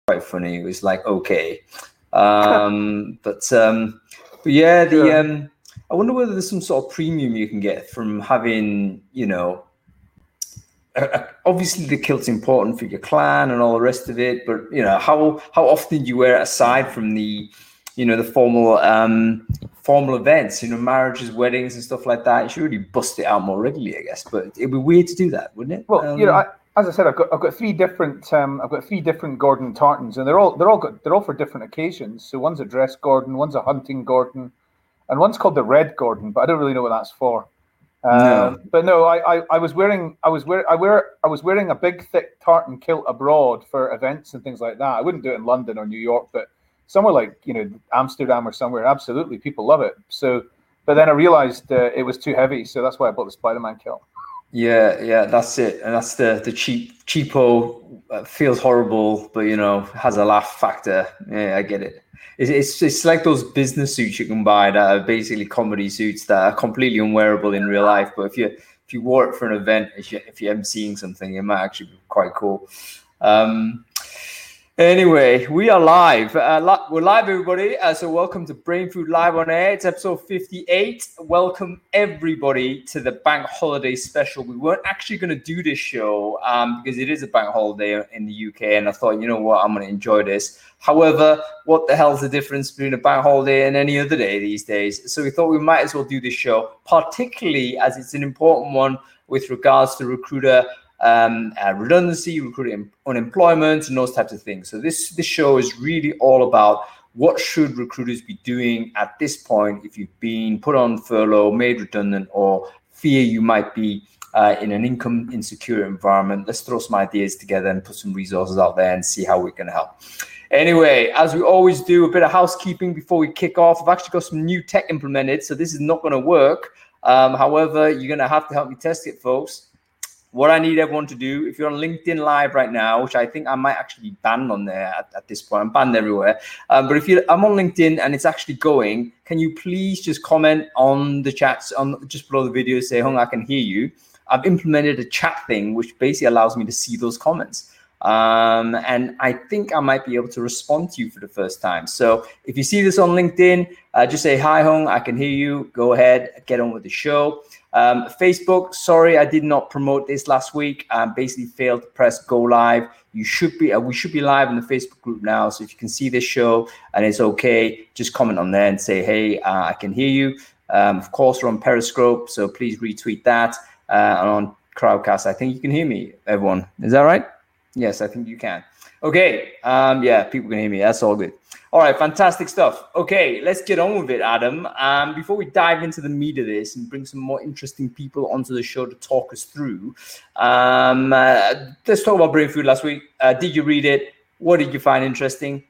quite funny. It was like, okay. But yeah, I wonder whether there's some sort of premium you can get from having, obviously the kilt's important for your clan and all the rest of it, but how often do you wear it aside from the formal events, marriages, weddings and stuff like that? You should really bust it out more regularly, I guess, but it'd be weird to do that, wouldn't it? Well, as I said, I've got three different Gordon tartans, and they're all for different occasions. So one's a dress Gordon, one's a hunting Gordon, and one's called the Red Gordon, but I don't really know what that's for. No. But no, I was wearing a big thick tartan kilt abroad for events and things like that. I wouldn't do it in London or New York, but somewhere like Amsterdam or somewhere, absolutely, people love it. So, but then I realized it was too heavy, so that's why I bought the Spider-Man kilt. Yeah, that's it, and that's the cheapo. Feels horrible, but has a laugh factor. Yeah, I get it. It's like those business suits you can buy that are basically comedy suits that are completely unwearable in real life. But if you wore it for an event, if you're emceeing something, it might actually be quite cool. Anyway, we are live. We're live, everybody. So welcome to Brain Food Live on Air. It's episode 58. Welcome, everybody, to the bank holiday special. We weren't actually going to do this show because it is a bank holiday in the UK. And I thought, you know what, I'm going to enjoy this. However, what the hell's the difference between a bank holiday and any other day these days? So we thought we might as well do this show, particularly as it's an important one with regards to recruiter redundancy, recruiting unemployment, and those types of things. So this show is really all about what should recruiters be doing at this point if you've been put on furlough, made redundant, or fear you might be in an income insecure environment. Let's throw some ideas together and put some resources out there and see how we can help. Anyway, as we always do, a bit of housekeeping before we kick off. I've actually got some new tech implemented, so this is not going to work. However, you're going to have to help me test it, folks. What I need everyone to do, if you're on LinkedIn Live right now, which I think I might actually be banned on there at this point. I'm banned everywhere. But I'm on LinkedIn and it's actually going, can you please just comment on the chats, just below the video, say, Hung, I can hear you. I've implemented a chat thing, which basically allows me to see those comments. And I think I might be able to respond to you for the first time. So if you see this on LinkedIn, just say, hi, Hung, I can hear you. Go ahead, get on with the show. Facebook, sorry, I did not promote this last week. Basically failed to press go live. We should be live in the Facebook group now. So if you can see this show and it's okay, just comment on there and say, hey, I can hear you. Of course, we're on Periscope, so please retweet that. And on Crowdcast, I think you can hear me, everyone. Is that right? Yes, I think you can. Okay. Yeah, people can hear me. That's all good. All right, fantastic stuff. Okay, let's get on with it, Adam. Before we dive into the meat of this and bring some more interesting people onto the show to talk us through, let's talk about Brain Food last week. Did you read it? What did you find interesting?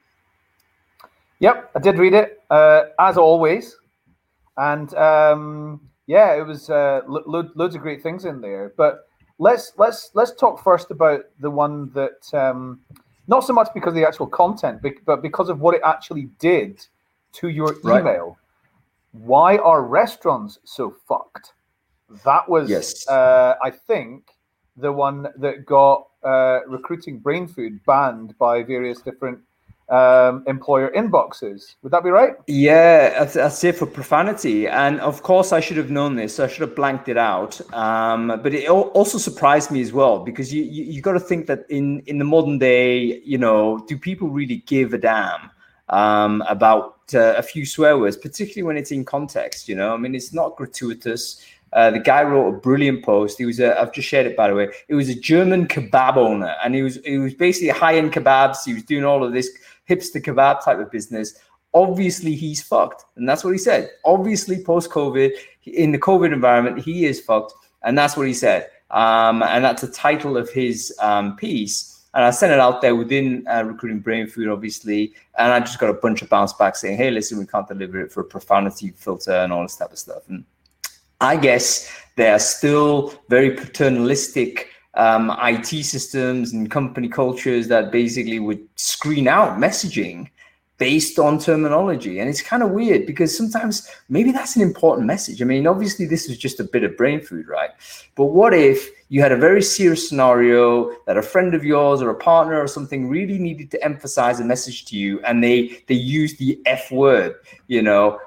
Yep, I did read it, as always. And yeah, it was loads of great things in there. But let's talk first about the one that... not so much because of the actual content, but because of what it actually did to your email. Right. Why are restaurants so fucked? That was, yes. I think, the one that got recruiting Brain Food banned by various different employer inboxes. Would that be right? Yeah, that's it, for profanity. And of course, I should have known this. So I should have blanked it out. But it also surprised me as well, because you got to think that in the modern day, do people really give a damn about a few swear words, particularly when it's in context? I mean, it's not gratuitous. The guy wrote a brilliant post. I've just shared it, by the way. It was a German kebab owner, and he was basically high-end kebabs. He was doing all of this hipster kebab type of business. Obviously, he's fucked, and that's what he said. Obviously, post-COVID, in the COVID environment, he is fucked, and that's what he said. And that's the title of his piece. And I sent it out there within Recruiting Brain Food, obviously, and I just got a bunch of bounce back saying, "Hey, listen, we can't deliver it for a profanity filter and all this type of stuff." And I guess there are still very paternalistic IT systems and company cultures that basically would screen out messaging based on terminology. And it's kind of weird because sometimes maybe that's an important message. I mean, obviously this is just a bit of brain food, right? But what if you had a very serious scenario that a friend of yours or a partner or something really needed to emphasize a message to you, and they used the F word, you know,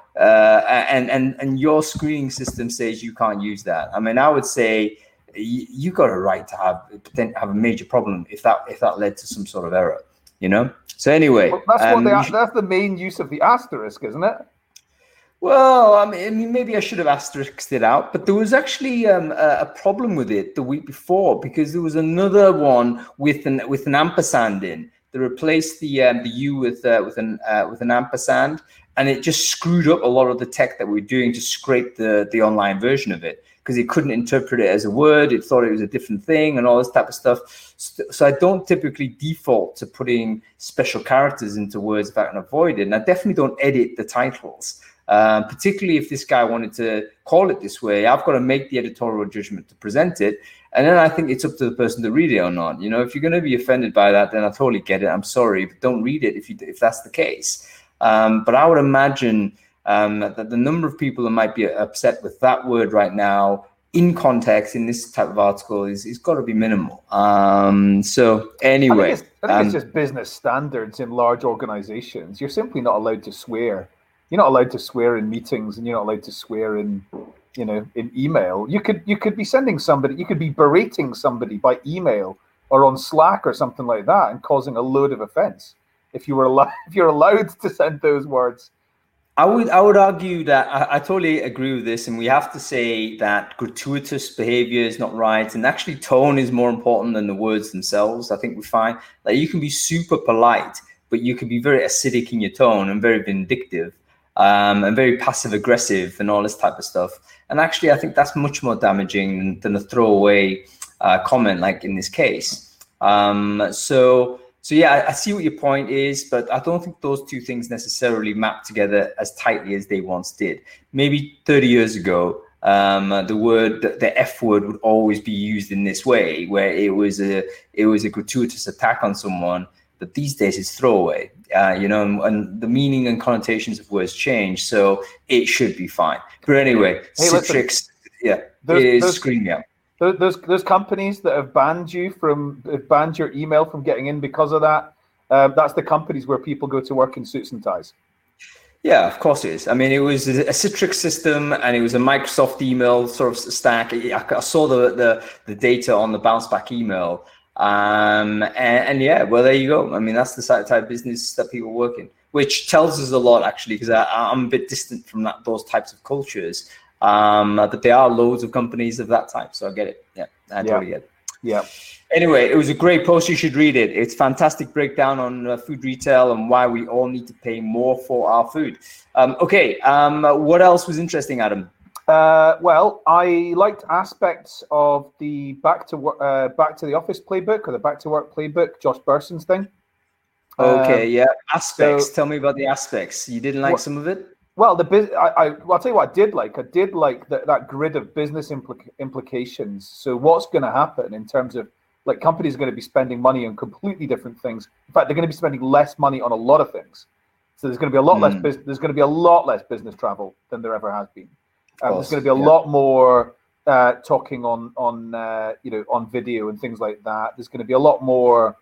and your screening system says you can't use that. I mean, I would say you got a right to have a major problem if that led to some sort of error, you know. So anyway, well, that's the main use of the asterisk, isn't it? Well, I mean, maybe I should have asterisked it out, but there was actually a problem with it the week before, because there was another one with an ampersand in. They replaced the U with an ampersand, and it just screwed up a lot of the tech that we were doing to scrape the online version of it, because it couldn't interpret it as a word. It thought it was a different thing and all this type of stuff. So I don't typically default to putting special characters into words if I can avoid it. And I definitely don't edit the titles, particularly if this guy wanted to call it this way. I've got to make the editorial judgment to present it. And then I think it's up to the person to read it or not. You know, if you're going to be offended by that, then I totally get it. I'm sorry, but don't read it if that's the case. But I would imagine that the number of people that might be upset with that word right now in context in this type of article is got to be minimal. So anyway, I think it's just business standards in large organizations. You're simply not allowed to swear. You're not allowed to swear in meetings, and you're not allowed to swear in email. You could be sending somebody, you could be berating somebody by email or on Slack or something like that and causing a load of offense if you're allowed to send those words. I would argue that I totally agree with this, and we have to say that gratuitous behavior is not right, and actually tone is more important than the words themselves. I think we find that you can be super polite, but you can be very acidic in your tone and very vindictive, and very passive aggressive and all this type of stuff. And actually, I think that's much more damaging than a throwaway comment like in this case. So yeah, I see what your point is, but I don't think those two things necessarily map together as tightly as they once did. Maybe 30 years ago, the F word would always be used in this way, where it was a gratuitous attack on someone. But these days it's throwaway, and the meaning and connotations of words change, so it should be fine. But anyway, Citrix, it is screaming out. Those companies that have banned your email from getting in because of that, that's the companies where people go to work in suits and ties. Yeah, of course it is. I mean, it was a Citrix system, and it was a Microsoft email sort of stack. I saw the data on the bounce back email, and yeah, well, there you go. I mean, that's the type of business that people work in, which tells us a lot actually, because I'm a bit distant from those types of cultures. But there are loads of companies of that type, so I get it. Yeah, I totally get it. Yeah. Anyway, it was a great post. You should read it. It's fantastic breakdown on food retail and why we all need to pay more for our food. Okay. What else was interesting, Adam? Well, I liked aspects of the back to the office playbook, or the back to work playbook, Josh Berson's thing. Okay. Yeah. Aspects. Tell me about the aspects. You didn't like some of it? Well, I'll tell you what I did like. I did like that grid of business implications. So what's going to happen in terms of, like, companies are going to be spending money on completely different things. In fact, they're going to be spending less money on a lot of things. So there's going to be a lot less there's going to be a lot less business travel than there ever has been. There's going to be a lot more talking on video and things like that. There's going to be a lot more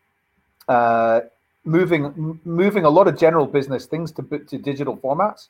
moving a lot of general business things to digital formats.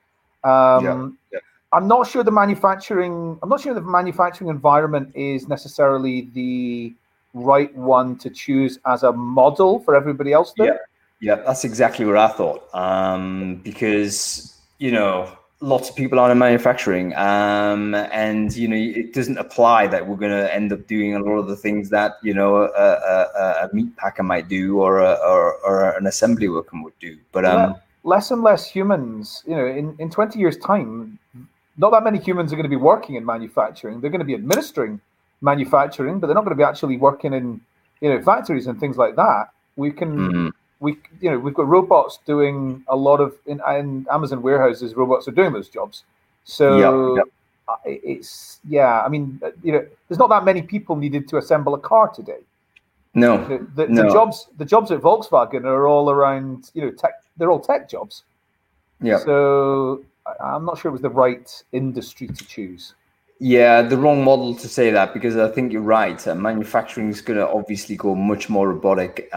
I'm not sure the manufacturing environment is necessarily the right one to choose as a model for everybody else there. Yeah, that's exactly what I thought. Because lots of people are in manufacturing, and it doesn't apply that we're going to end up doing a lot of the things that a meat packer might do, or an assembly worker would do. But less and less humans, in 20 years' time, not that many humans are going to be working in manufacturing. They're going to be administering manufacturing, but they're not going to be actually working in factories and things like that. We've got robots doing a lot of in Amazon warehouses. Robots are doing those jobs. So it's I mean, there's not that many people needed to assemble a car today. No, the jobs at Volkswagen are all around they're all tech jobs. Yeah. So I'm not sure it was the right industry to choose. Yeah, the wrong model to say that, because I think you're right. Manufacturing is going to obviously go much more robotic.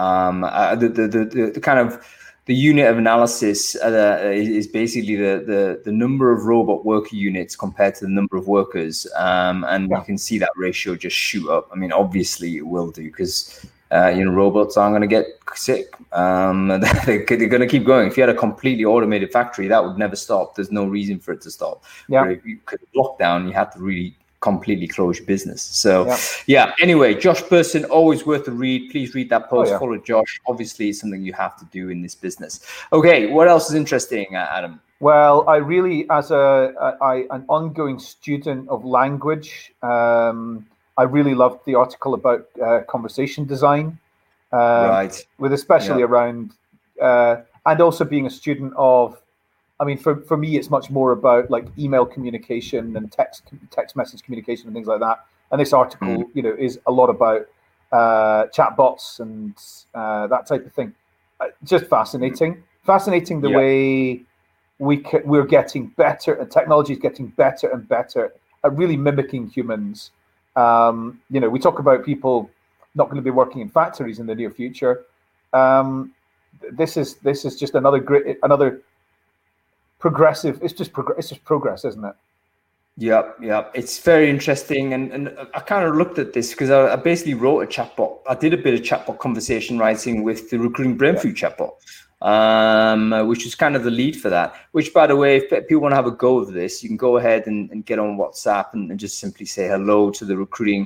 The kind of the unit of analysis is basically the number of robot worker units compared to the number of workers, and you can see that ratio just shoot up. I mean, obviously it will do, because robots aren't going to get sick. They're going to keep going. If you had a completely automated factory, that would never stop. There's no reason for it to stop. Yeah. But if you could lock down, you had to really completely close your business. So anyway, Josh Person, always worth a read. Please read that post. Follow Josh. Obviously, it's something you have to do in this business. Okay, what else is interesting, Adam? Well, I really, as an ongoing student of language, I really loved the article about conversation design, with especially around, and also being a student of, I mean, for me, it's much more about like email communication and text message communication and things like that. And this article, is a lot about chatbots and that type of thing. Just fascinating the way we're getting better, and technology is getting better and better at really mimicking humans. We talk about people not going to be working in factories in the near future. This is just another progressive. It's just progress, isn't it? Yeah. It's very interesting, and I kind of looked at this because I basically wrote a chatbot. I did a bit of chatbot conversation writing with the Recruiting Brain Food chatbot, which is kind of the lead for that. Which, by the way, if people want to have a go of this, you can go ahead and get on WhatsApp and just simply say hello to the recruiting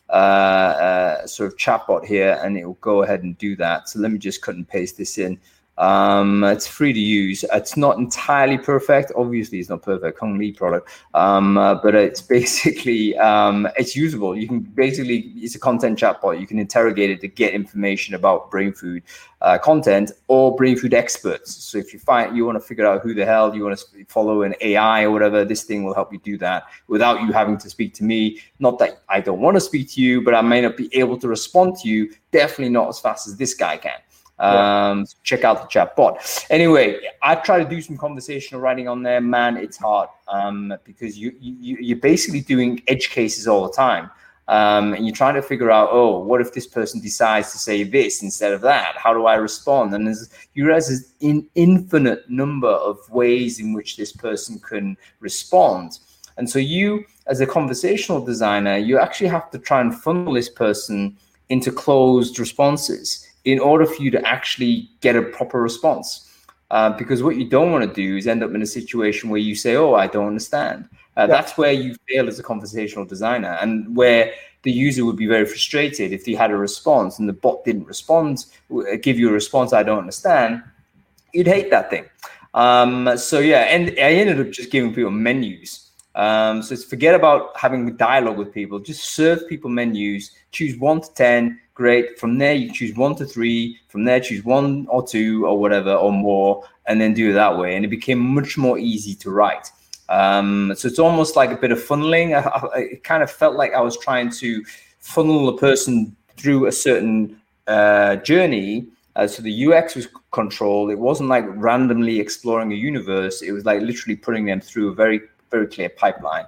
sort of chatbot here, and it will go ahead and do that. So let me just cut and paste this in. It's free to use. It's not entirely perfect. Obviously, it's not perfect. Hong Li product, but it's basically it's usable. You can basically, it's a content chatbot. You can interrogate it to get information about brain food content or brain food experts. So if you want to figure out who the hell you want to follow, an AI or whatever, this thing will help you do that without you having to speak to me. Not that I don't want to speak to you, but I may not be able to respond to you. Definitely not as fast as this guy can. So check out the chat bot. Anyway, I try to do some conversational writing on there. Man, it's hard because you're basically doing edge cases all the time, and you're trying to figure out, what if this person decides to say this instead of that? How do I respond? And you realize there's an infinite number of ways in which this person can respond. And so you, as a conversational designer, you actually have to try and funnel this person into closed responses in order for you to actually get a proper response. Because what you don't want to do is end up in a situation where you say, I don't understand. That's where you fail as a conversational designer, and where the user would be very frustrated if they had a response and the bot didn't respond, give you a response, I don't understand. You'd hate that thing. And I ended up just giving people menus. So it's forget about having a dialogue with people. Just serve people menus. Choose 1 to 10. Great. From there, you choose 1 to 3. From there, choose 1 or 2 or whatever or more, and then do it that way. And it became much more easy to write. So it's almost like a bit of funneling. It kind of felt like I was trying to funnel a person through a certain journey. So the UX was controlled. It wasn't like randomly exploring a universe. It was like literally putting them through a very, very clear pipeline.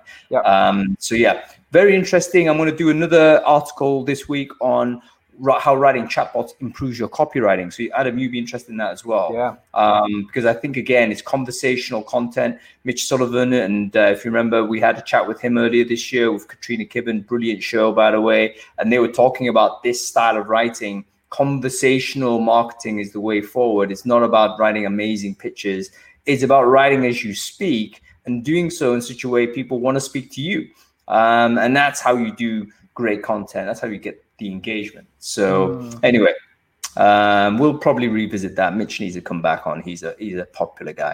Very interesting. I'm going to do another article this week on how writing chatbots improves your copywriting. So Adam, you'd be interested in that as well. Because I think, again, it's conversational content. Mitch Sullivan, and if you remember, we had a chat with him earlier this year with Katrina Kibben. Brilliant show, by the way. And they were talking about this style of writing. Conversational marketing is the way forward. It's not about writing amazing pitches. It's about writing as you speak and doing so in such a way people want to speak to you. And that's how you do great content. That's how you get the engagement. So anyway, we'll probably revisit that. Mitch needs to come back on. He's a popular guy.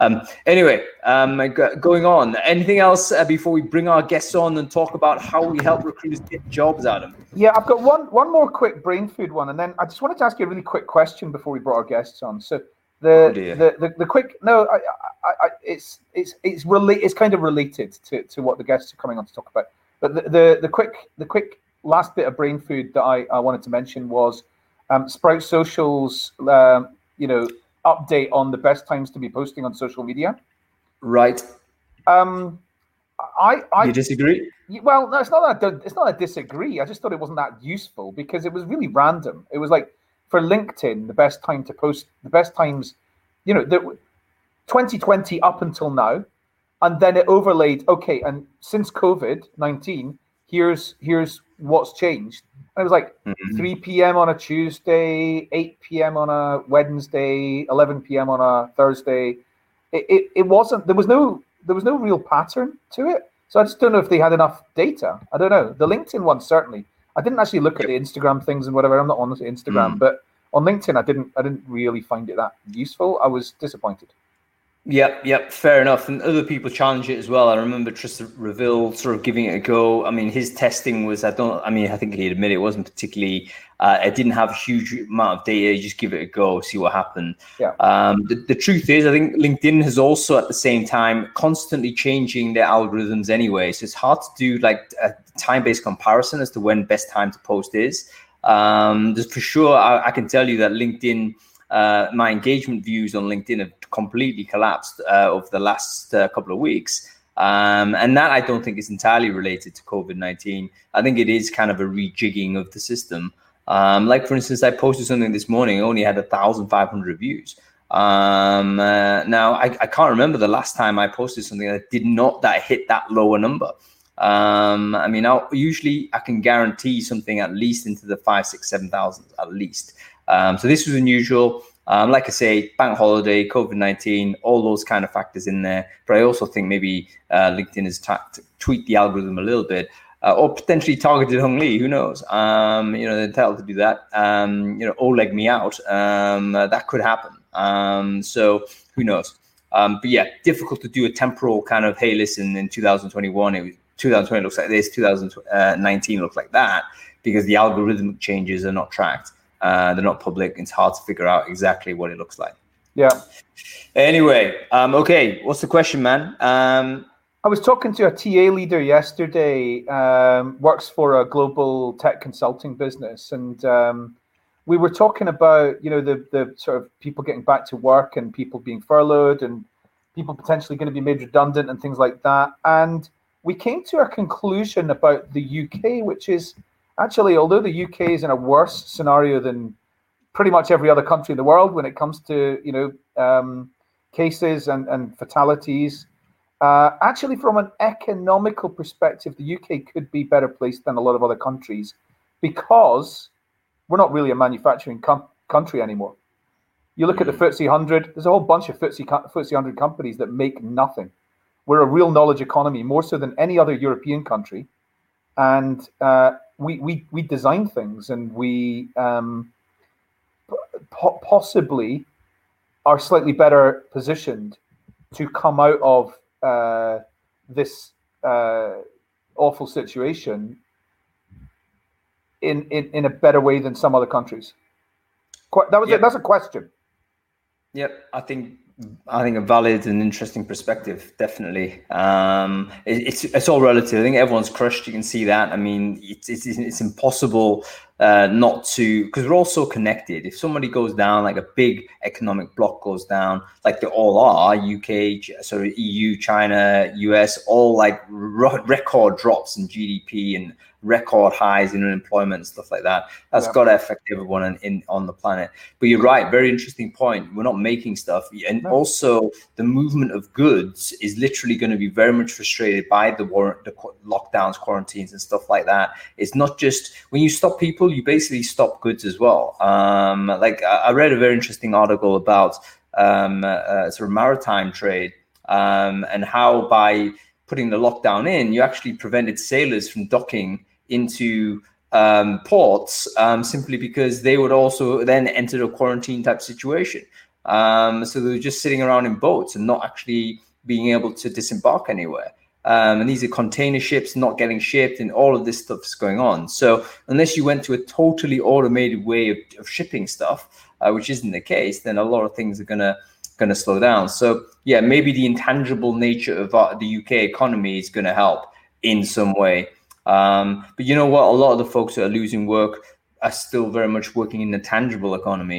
Going on. Anything else before we bring our guests on and talk about how we help recruiters get jobs, Adam? Yeah, I've got one more quick brain food one, and then I just wanted to ask you a really quick question before we brought our guests on. So the quick it's kind of related to what the guests are coming on to talk about. But the quick last bit of brain food that I wanted to mention was Sprout Social's update on the best times to be posting on social media. Right. I You disagree? Well, no, it's not I disagree. I just thought it wasn't that useful because it was really random. It was like for LinkedIn, the best time to post, the best times, the 2020 up until now, and then it overlaid. Okay, and since COVID-19, here's what's changed. And it was like 3 p.m. on a Tuesday, 8 p.m. on a Wednesday, 11 p.m. on a Thursday. It wasn't. There was no real pattern to it. So I just don't know if they had enough data. I don't know. The LinkedIn one, certainly. I didn't actually look at the Instagram things and whatever. I'm not on Instagram, but on LinkedIn, I didn't really find it that useful. I was disappointed. Yep, fair enough. And other people challenge it as well. I remember Tristan Reville sort of giving it a go. I mean, his testing was, I think he'd admit it wasn't particularly, it didn't have a huge amount of data. You just give it a go, see what happened. Yeah. The truth is, I think LinkedIn has also at the same time constantly changing their algorithms anyway. So it's hard to do like a time-based comparison as to when best time to post is. Just for sure, I can tell you that LinkedIn, my engagement views on LinkedIn have completely collapsed over the last couple of weeks. And that I don't think is entirely related to COVID-19. I think it is kind of a rejigging of the system. Like, for instance, I posted something this morning, only had 1,500 views. Now, I can't remember the last time I posted something that hit that lower number. I mean, I can guarantee something at least into the 5, 6, 7,000 at least. So this was unusual. Like I say, bank holiday, COVID-19, all those kind of factors in there. But I also think maybe LinkedIn has tweaked the algorithm a little bit, or potentially targeted Hung Lee. Who knows? They're entitled to do that. Oleg me out. That could happen. So who knows? But yeah, difficult to do a temporal kind of, hey, listen, in 2021, 2020 looks like this, 2019 looks like that, because the algorithmic changes are not tracked. They're not public. It's hard to figure out exactly what it looks like. Yeah. Anyway, okay. What's the question, man? I was talking to a TA leader yesterday, works for a global tech consulting business. And we were talking about, the sort of people getting back to work and people being furloughed and people potentially going to be made redundant and things like that. And we came to a conclusion about the UK, which is, actually, although the UK is in a worse scenario than pretty much every other country in the world when it comes to cases and fatalities, actually from an economical perspective, the UK could be better placed than a lot of other countries because we're not really a manufacturing country anymore. You look at the FTSE 100, there's a whole bunch of FTSE 100 companies that make nothing. We're a real knowledge economy, more so than any other European country. And we design things, and we possibly are slightly better positioned to come out of this awful situation in a better way than some other countries. That's a question. Yep, I think a valid and interesting perspective, definitely. It's all relative. I think everyone's crushed. You can see that. I mean, it's impossible not to, because we're all so connected. If somebody goes down, like a big economic bloc goes down, like they all are, UK, sorry, EU, China, US, all like record drops in GDP and record highs in unemployment and stuff like that. That's got to affect everyone on the planet. But you're right, very interesting point. We're not making stuff, and also the movement of goods is literally going to be very much frustrated by the lockdowns, quarantines, and stuff like that. It's not just when you stop people, you basically stop goods as well. Like I read a very interesting article about sort of maritime trade and how by putting the lockdown in, you actually prevented sailors from docking into ports simply because they would also then enter a quarantine type situation. So they were just sitting around in boats and not actually being able to disembark anywhere. And these are container ships not getting shipped, and all of this stuff is going on. So unless you went to a totally automated way of shipping stuff, which isn't the case, then a lot of things are gonna slow down. So yeah, maybe the intangible nature of the UK economy is going to help in some way. But you know what? A lot of the folks that are losing work are still very much working in the tangible economy.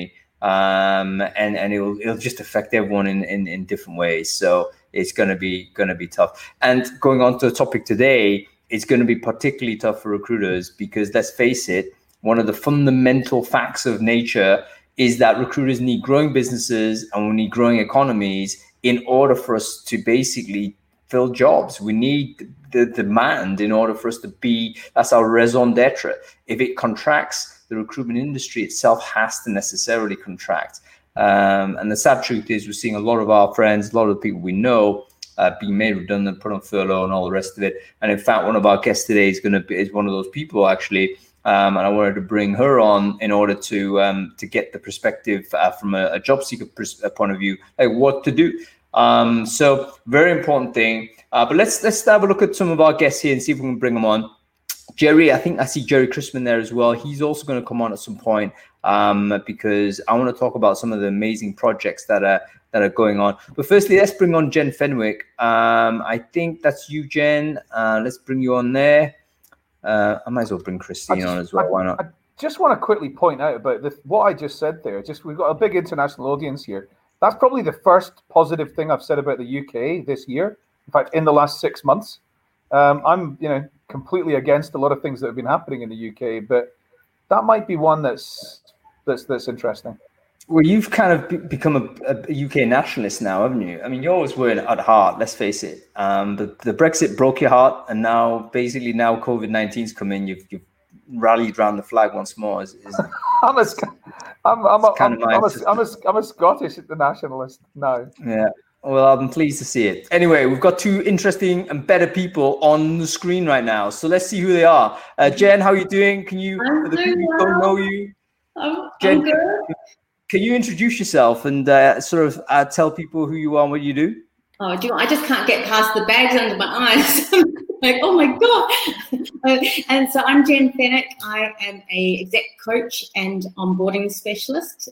and it'll just affect everyone in different ways. So it's going to be tough. And going on to the topic today, it's going to be particularly tough for recruiters because, let's face it, one of the fundamental facts of nature is that recruiters need growing businesses and we need growing economies in order for us to basically fill jobs. We need the demand in order for us to be, that's our raison d'etre. If it contracts, the recruitment industry itself has to necessarily contract. And the sad truth is we're seeing a lot of our friends, a lot of the people we know being made redundant, put on furlough and all the rest of it. And in fact, one of our guests today is one of those people actually. And I wanted to bring her on in order to get the perspective from a job seeker point of view, like what to do. So very important thing. But let's have a look at some of our guests here and see if we can bring them on. Jerry, I think I see Jerry Chrisman there as well. He's also going to come on at some point because I want to talk about some of the amazing projects that are going on. But firstly, let's bring on Jen Fenwick. I think that's you, Jen. Let's bring you on there. I might as well bring Christine on as well. Why not? I just want to quickly point out about what I just said there. We've got a big international audience here. That's probably the first positive thing I've said about the UK this year. In fact, in the last 6 months, I'm completely against a lot of things that have been happening in the UK, but that might be one that's interesting. Well, you've kind of become a UK nationalist now, haven't you? I mean, you always were at heart, let's face it. The Brexit broke your heart, and now COVID-19's come in. You've rallied around the flag once more. I'm a Scottish nationalist now. Yeah. Well, I'm pleased to see it. Anyway, we've got two interesting and better people on the screen right now. So let's see who they are. Jen, how are you doing? Can you, for the people who don't know you, Jen, I'm good. Can you introduce yourself and tell people who you are and what you do? Oh, I just can't get past the bags under my eyes. Like, oh my God. And so I'm Jen Fenwick. I am a exec coach and onboarding specialist.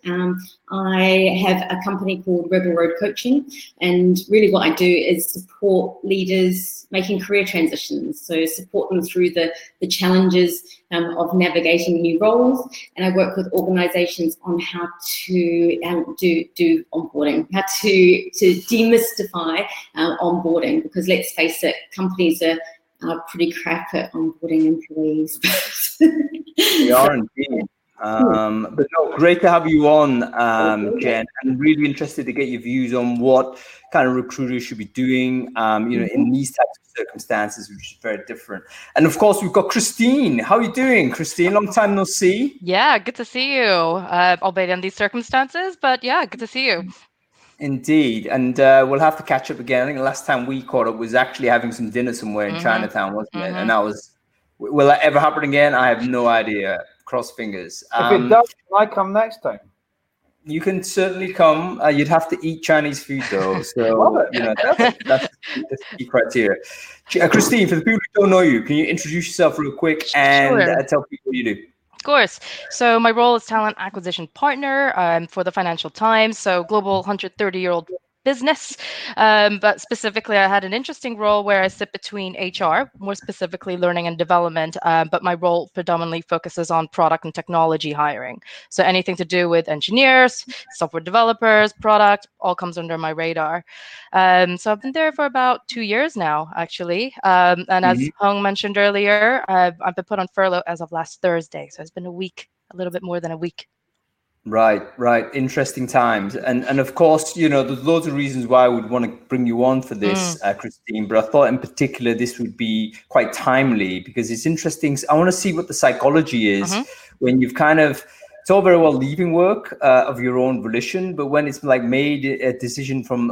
I have a company called Rebel Road Coaching, and really what I do is support leaders making career transitions. So support them through the challenges of navigating new roles, and I work with organizations on how to do onboarding, how to demystify onboarding, because let's face it, companies are pretty crap at onboarding employees. They are indeed. But no, great to have you on, Jen. I'm really interested to get your views on what kind of recruiters should be doing, in these types of circumstances, which is very different. And of course, we've got Christine. How are you doing, Christine? Long time no see. Yeah, good to see you, albeit in these circumstances, but yeah, good to see you. Indeed. And we'll have to catch up again. I think the last time we caught up was actually having some dinner somewhere in Chinatown, wasn't it? And that was, will that ever happen again? I have no idea. Cross fingers. If it does, can I come next time? You can certainly come. You'd have to eat Chinese food though. So that's the key criteria. Christine, for the people who don't know you, can you introduce yourself real quick and tell people what you do? Of course. So my role is talent acquisition partner for the Financial Times. So global 130-year-old business. But specifically, I had an interesting role where I sit between HR, more specifically learning and development. But my role predominantly focuses on product and technology hiring. So anything to do with engineers, software developers, product, all comes under my radar. So I've been there for about 2 years now, actually. And as Hung mentioned earlier, I've been put on furlough as of last Thursday. So it's been a little bit more than a week. Right. Interesting times. And of course, there's loads of reasons why I would want to bring you on for this, Christine, but I thought in particular this would be quite timely because it's interesting. I want to see what the psychology is when you've it's all very well leaving work of your own volition, but when it's like made a decision from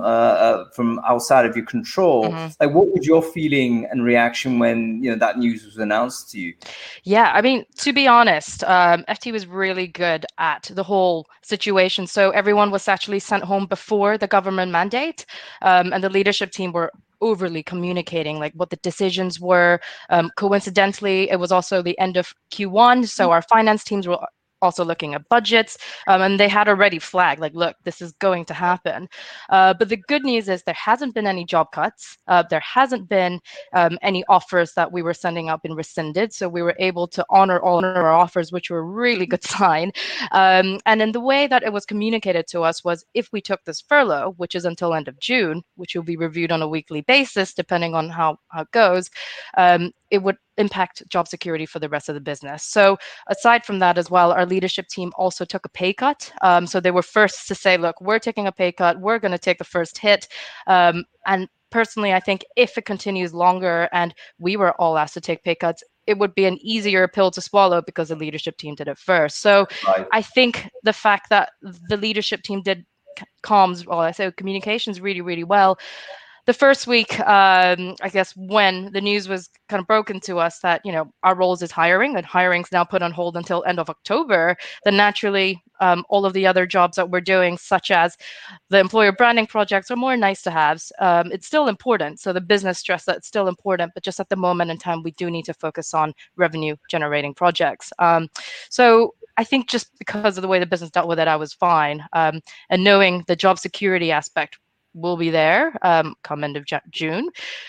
outside of your control, like what was your feeling and reaction when that news was announced to you? Yeah, I mean, to be honest, FT was really good at the whole situation. So everyone was actually sent home before the government mandate, and the leadership team were overly communicating like what the decisions were. Coincidentally, it was also the end of Q1, so our finance teams were also looking at budgets, and they had already flagged, like, look, this is going to happen. But the good news is there hasn't been any job cuts. There hasn't been any offers that we were sending out been rescinded. So we were able to honor all our offers, which were a really good sign. And in the way that it was communicated to us was, if we took this furlough, which is until end of June, which will be reviewed on a weekly basis, depending on how it goes, it would impact job security for the rest of the business. So aside from that as well, our leadership team also took a pay cut. So they were first to say, look, we're taking a pay cut. We're going to take the first hit. And personally, I think if it continues longer and we were all asked to take pay cuts, it would be an easier pill to swallow because the leadership team did it first. So right. I think the fact that the leadership team did comms, well, I say communications really, really well. The first week, I guess, when the news was kind of broken to us that, you know, our roles is hiring, and hiring's now put on hold until end of October, then naturally all of the other jobs that we're doing, such as the employer branding projects, are more nice to haves. It's still important. So the business stress that it's still important, but just at the moment in time, we do need to focus on revenue generating projects. So I think just because of the way the business dealt with it, I was fine. And knowing the job security aspect will be there come end of June,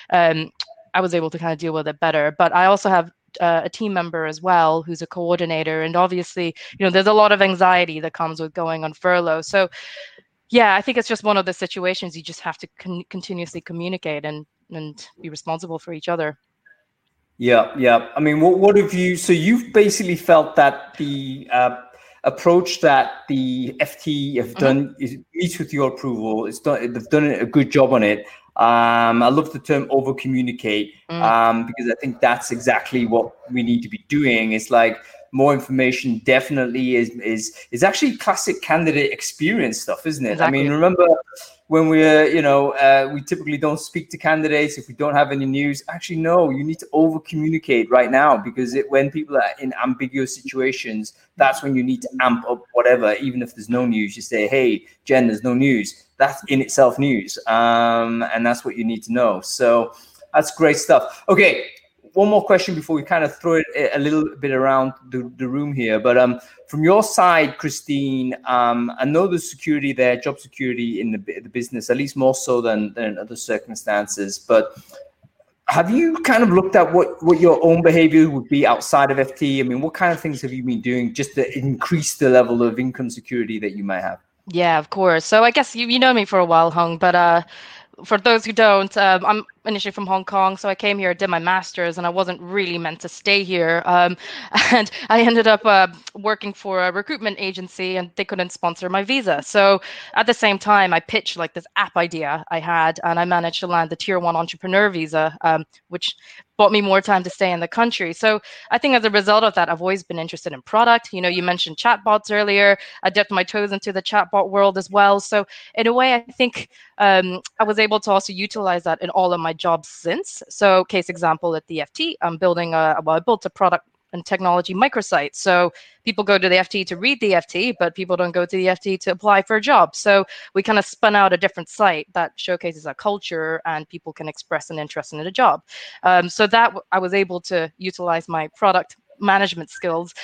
I was able to kind of deal with it better. But I also have a team member as well who's a coordinator, and obviously, you know, there's a lot of anxiety that comes with going on furlough. So yeah, I think it's just one of the situations you just have to continuously communicate and be responsible for each other. Yeah. I mean, what have you? So you've basically felt that the approach that the FT have done is meets with your approval. They've done a good job on it. I love the term over communicate because I think that's exactly what we need to be doing. It's like more information definitely is actually classic candidate experience stuff, isn't it? Exactly. I mean, remember when we're, we typically don't speak to candidates if we don't have any news. Actually, no, you need to over communicate right now, because when people are in ambiguous situations, that's when you need to amp up whatever. Even if there's no news, you say, hey, Jen, there's no news. That's in itself news. And that's what you need to know. So that's great stuff. Okay. One more question before we kind of throw it a little bit around the room here. But from your side, Christine, I know there's security there, job security in the business, at least more so than in other circumstances. But have you kind of looked at what your own behavior would be outside of FT? I mean, what kind of things have you been doing just to increase the level of income security that you might have? Yeah, of course. So I guess you know me for a while, Hung, but for those who don't, I'm initially from Hong Kong, so I came here, did my master's, and I wasn't really meant to stay here. And I ended up working for a recruitment agency, and they couldn't sponsor my visa. So at the same time, I pitched like this app idea I had, and I managed to land the Tier 1 entrepreneur visa, which bought me more time to stay in the country. So I think as a result of that, I've always been interested in product. You know, you mentioned chatbots earlier. I dipped my toes into the chatbot world as well. So in a way, I think I was able to also utilize that in all of my jobs since. So case example at the FT, I built a product and technology microsite. So people go to the FT to read the FT, but people don't go to the FT to apply for a job. So we kind of spun out a different site that showcases our culture and people can express an interest in a job. So that I was able to utilize my product management skills.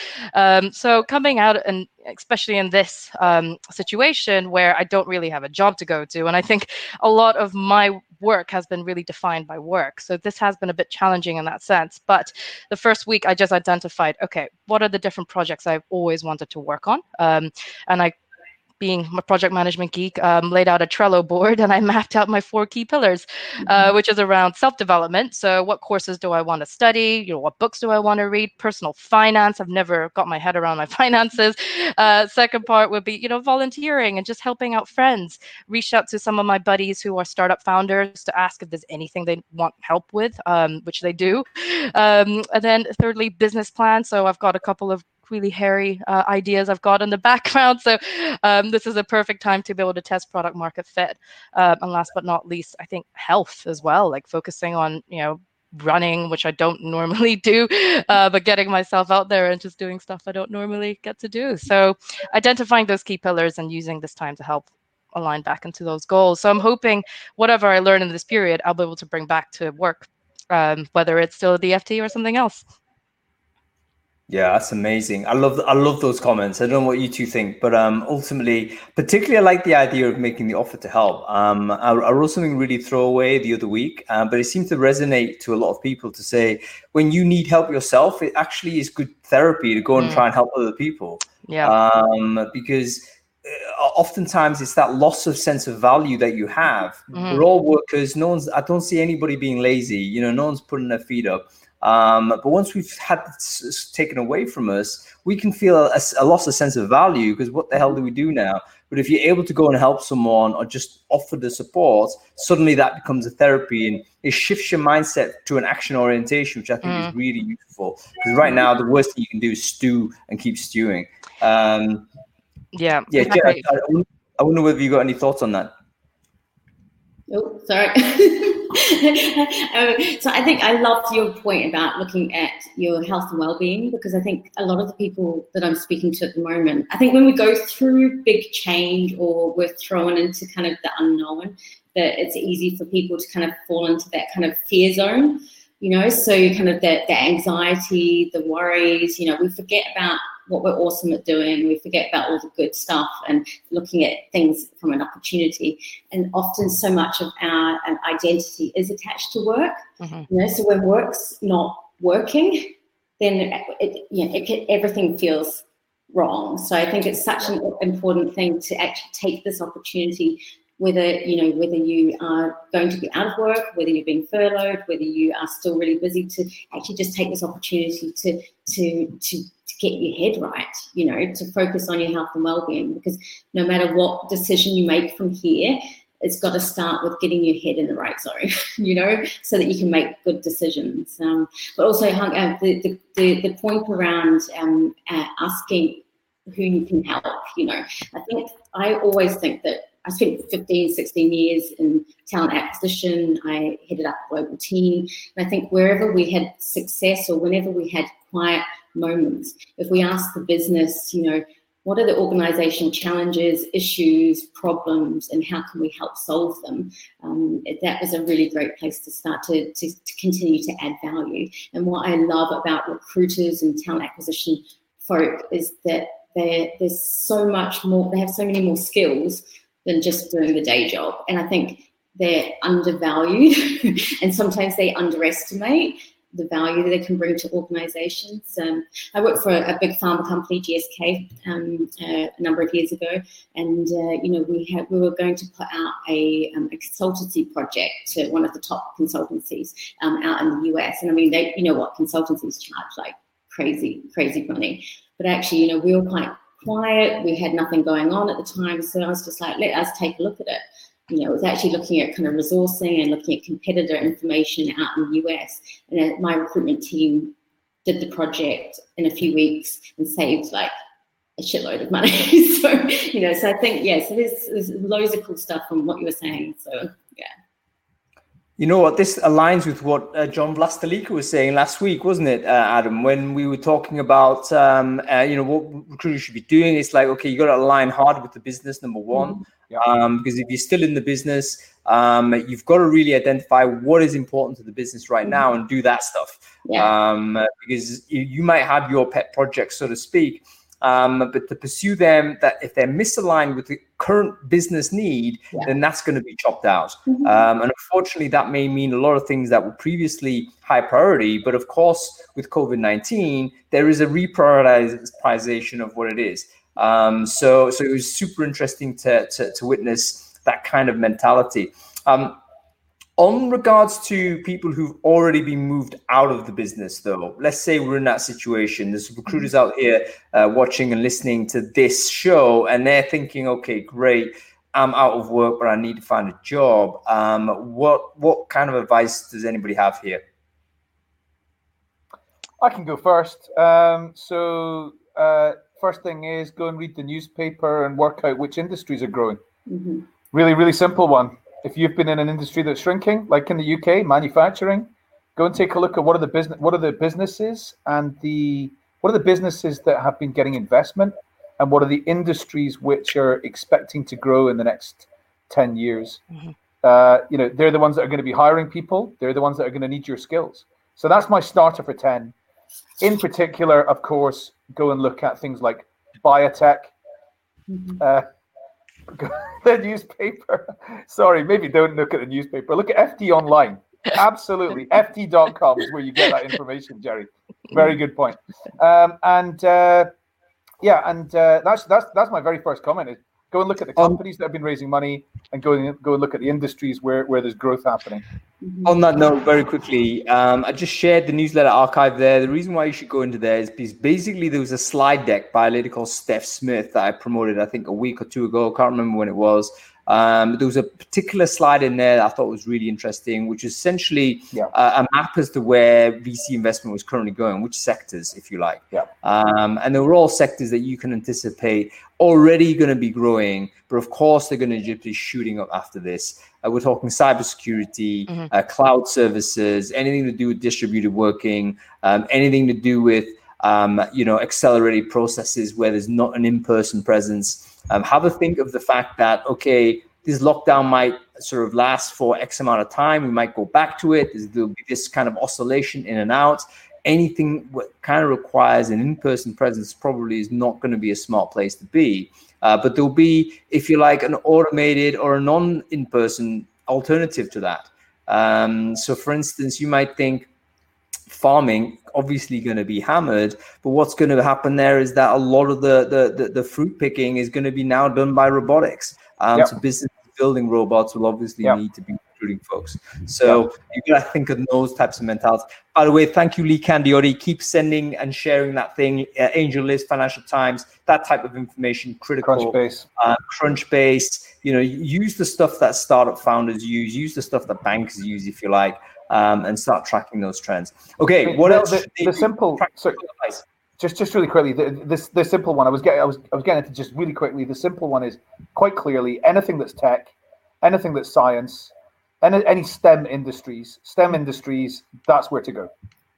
So coming out, and especially in this situation where I don't really have a job to go to, and I think a lot of my work has been really defined by work. So this has been a bit challenging in that sense. But the first week I just identified, okay, what are the different projects I've always wanted to work on? And I, being a project management geek, laid out a Trello board, and I mapped out my 4 key pillars, which is around self-development. So what courses do I want to study? You know, what books do I want to read? Personal finance. I've never got my head around my finances. Second part would be, you know, volunteering and just helping out friends. Reached out to some of my buddies who are startup founders to ask if there's anything they want help with, which they do. And then thirdly, business plan. So I've got a couple of really hairy ideas I've got in the background. So this is a perfect time to be able to test product market fit. And last but not least, I think health as well, like focusing on, you know, running, which I don't normally do, but getting myself out there and just doing stuff I don't normally get to do. So identifying those key pillars and using this time to help align back into those goals. So I'm hoping whatever I learn in this period, I'll be able to bring back to work, whether it's still the FT or something else. Yeah, that's amazing. I love those comments. I don't know what you two think, but ultimately, particularly I like the idea of making the offer to help. I wrote something really throwaway the other week, but it seemed to resonate to a lot of people to say, when you need help yourself, it actually is good therapy to go and try and help other people. Yeah. Because oftentimes it's that loss of sense of value that you have. We're all workers. I don't see anybody being lazy. No one's putting their feet up. But once we've had this taken away from us, we can feel a loss of sense of value, because what the hell do we do now? But if you're able to go and help someone or just offer the support, suddenly that becomes a therapy, and it shifts your mindset to an action orientation, which I think is really useful. Because right now, the worst thing you can do is stew and keep stewing. Yeah. Exactly. I wonder whether you got any thoughts on that. Oh, sorry. So I think I loved your point about looking at your health and well-being, because I think a lot of the people that I'm speaking to at the moment, I think when we go through big change or we're thrown into kind of the unknown, that it's easy for people to kind of fall into that kind of fear zone, so kind of the anxiety, the worries, we forget about what we're awesome at doing. We forget about all the good stuff and looking at things from an opportunity. And often so much of our identity is attached to work. So when work's not working, then everything feels wrong. So I think it's such an important thing to actually take this opportunity, whether you are going to be out of work, whether you're being furloughed, whether you are still really busy, to actually just take this opportunity to get your head right, to focus on your health and well-being, because no matter what decision you make from here, it's got to start with getting your head in the right zone, so that you can make good decisions. But also the point around asking who you can help, I always think that I spent 15, 16 years in talent acquisition. I headed up a global team. And I think wherever we had success or whenever we had quiet moments, if we ask the business, what are the organizational challenges, issues, problems, and how can we help solve them? That was a really great place to start to continue to add value. And what I love about recruiters and talent acquisition folk is that there's so much more, they have so many more skills than just doing the day job. And I think they're undervalued and sometimes they underestimate the value that they can bring to organizations. I worked for a big pharma company, GSK, a number of years ago, and we were going to put out a consultancy project to one of the top consultancies out in the US. And I mean, they, consultancies charge like crazy money, but actually, we were quite quiet. We had nothing going on at the time, so I was just like, let us take a look at it. It was actually looking at kind of resourcing and looking at competitor information out in the US. And my recruitment team did the project in a few weeks and saved like a shitload of money. So I think so there's loads of cool stuff from what you were saying. So yeah. You know what? This aligns with what John Vlastelica was saying last week, wasn't it, Adam? When we were talking about, what recruiters should be doing. It's like, okay, you got to align hard with the business, number one. Because if you're still in the business, you've got to really identify what is important to the business right now and do that stuff. Because you might have your pet projects, so to speak, but to pursue them, that if they're misaligned with the current business need, then that's going to be chopped out. And unfortunately, that may mean a lot of things that were previously high priority. But of course, with COVID-19, there is a reprioritization of what it is. So it was super interesting to witness that kind of mentality. On regards to people who've already been moved out of the business, though, let's say we're in that situation. There's recruiters out here watching and listening to this show, and they're thinking, okay, great, I'm out of work, but I need to find a job. What kind of advice does anybody have here? I can go first. First thing is go and read the newspaper and work out which industries are growing. Really, really simple one. If you've been in an industry that's shrinking, like in the UK, manufacturing, go and take a look at what are the businesses that have been getting investment, and what are the industries which are expecting to grow in the next 10 years. They're the ones that are going to be hiring people. They're the ones that are going to need your skills. So that's my starter for 10. In particular, of course, go and look at things like biotech, the newspaper. Sorry, maybe don't look at the newspaper. Look at FT Online. Absolutely. FT.com is where you get that information, Jerry. Very good point. That's my very first comment. Is go and look at the companies that have been raising money, and go and look at the industries where there's growth happening. On that note, very quickly, I just shared the newsletter archive there. The reason why you should go into there is because basically there was a slide deck by a lady called Steph Smith that I promoted, I think, a week or two ago. I can't remember when it was. There was a particular slide in there that I thought was really interesting, which is essentially a map as to where VC investment was currently going, which sectors, if you like. And they were all sectors that you can anticipate already going to be growing, but of course they're going to just be shooting up after this. We're talking cybersecurity, cloud services, anything to do with distributed working, anything to do with accelerated processes where there's not an in-person presence. Have a think of the fact that, okay, this lockdown might sort of last for X amount of time. We might go back to it. There'll be this kind of oscillation in and out. Anything what kind of requires an in-person presence probably is not going to be a smart place to be. But there'll be, if you like, an automated or a non-in-person alternative to that. So, for instance, you might think farming obviously going to be hammered, but what's going to happen there is that a lot of the fruit picking is going to be now done by robotics. So business building robots will obviously need to be recruiting folks. So you got to think of those types of mentalities. By the way, thank you, Lee Candioti. Keep sending and sharing that thing. AngelList, Financial Times, that type of information, critical. Crunchbase. Use the stuff that startup founders use the stuff that bankers use, if you like. And start tracking those trends. Okay, what else? The simple, just really quickly, the simple one. I was getting into just really quickly. The simple one is quite clearly anything that's tech, anything that's science, any STEM industries. That's where to go.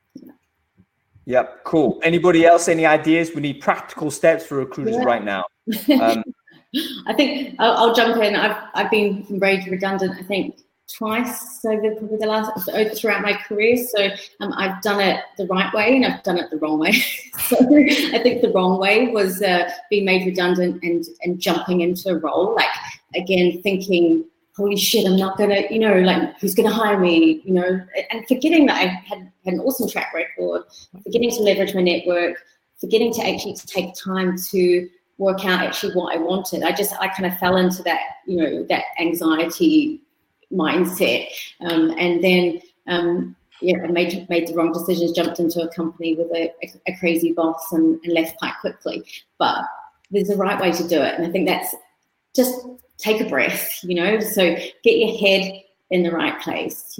Yep, cool. Anybody else? Any ideas? We need practical steps for recruiters right now. I think I'll jump in. I've been made redundant, I think, twice over probably throughout my career. So I've done it the right way and I've done it the wrong way. So I think the wrong way was being made redundant and jumping into a role, like, again, thinking, holy shit, I'm not going to, who's going to hire me, and forgetting that I had an awesome track record, forgetting to leverage my network, forgetting to actually take time to work out actually what I wanted. I kind of fell into that, that anxiety mindset, and then I made the wrong decisions, jumped into a company with a crazy boss and left quite quickly. But there's a right way to do it, and I think that's just take a breath, so get your head in the right place,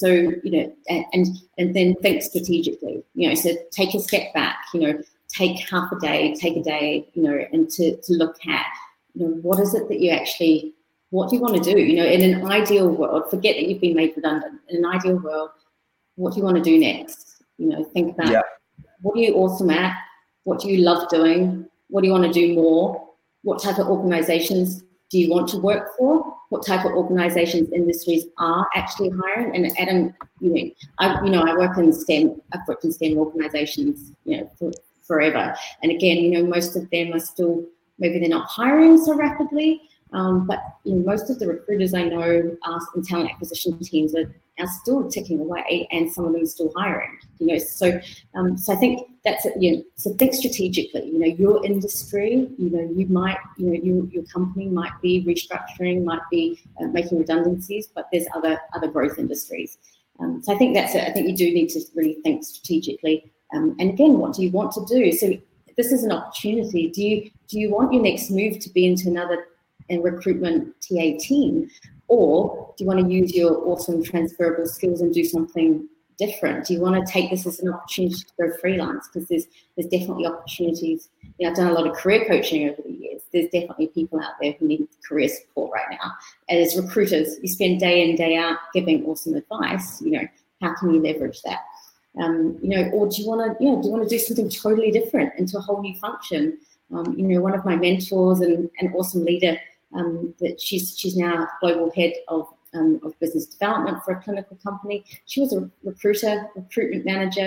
and then think strategically, so take a step back, take half a day, take a day, and to look at, what is it that you actually, what do you want to do? In an ideal world, forget that you've been made redundant. In an ideal world, what do you want to do next? Think about what are you awesome at? What do you love doing? What do you want to do more? What type of organizations do you want to work for? What type of organizations, industries are actually hiring? And Adam, I work in STEM. I've worked in STEM organizations, for forever. And again, most of them are still, maybe they're not hiring so rapidly. But most of the recruiters I know in talent acquisition teams are still ticking away, and some of them are still hiring. So I think that's it. So think strategically. Your industry. You might. Your company might be restructuring, might be making redundancies, but there's other growth industries. So I think that's it. I think you do need to really think strategically. And again, what do you want to do? So this is an opportunity. Do you want your next move to be into another recruitment TA team, or do you want to use your awesome transferable skills and do something different? Do you want to take this as an opportunity to go freelance? Because there's definitely opportunities. I've done a lot of career coaching over the years. There's definitely people out there who need career support right now. And as recruiters, you spend day in, day out giving awesome advice. How can you leverage that? Or do you want to do something totally different into a whole new function? One of my mentors and an awesome leader, that she's now global head of business development for a clinical company. She was a recruitment manager,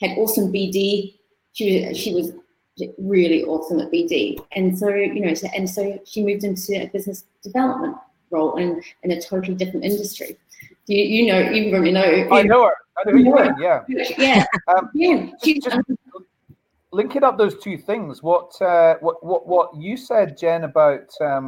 had awesome BD. She was really awesome at BD, and so so she moved into a business development role in a totally different industry. You probably know. I know her. I know who you mean. Yeah. Yeah. Just linking up those two things. What you said, Jen, about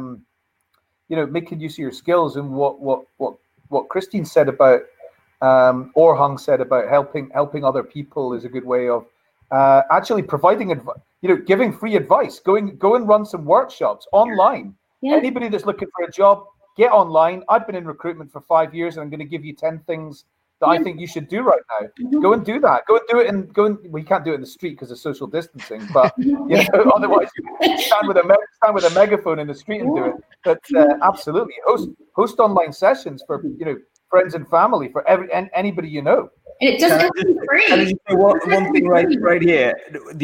making use of your skills, and what Christine said about or Hung said about helping other people is a good way of actually providing advice. Giving free advice. Go and run some workshops online. Yeah. Anybody that's looking for a job, get online. I've been in recruitment for 5 years, and I'm going to give you 10 things that I think you should do right now. Mm-hmm. Go and do that. Go and do it well, you can't do it in the street because of social distancing, but otherwise you stand with a megaphone in the street and do it. But absolutely, host online sessions for friends and family, for anybody you know. And it doesn't have to be free. Can I just say one thing right here?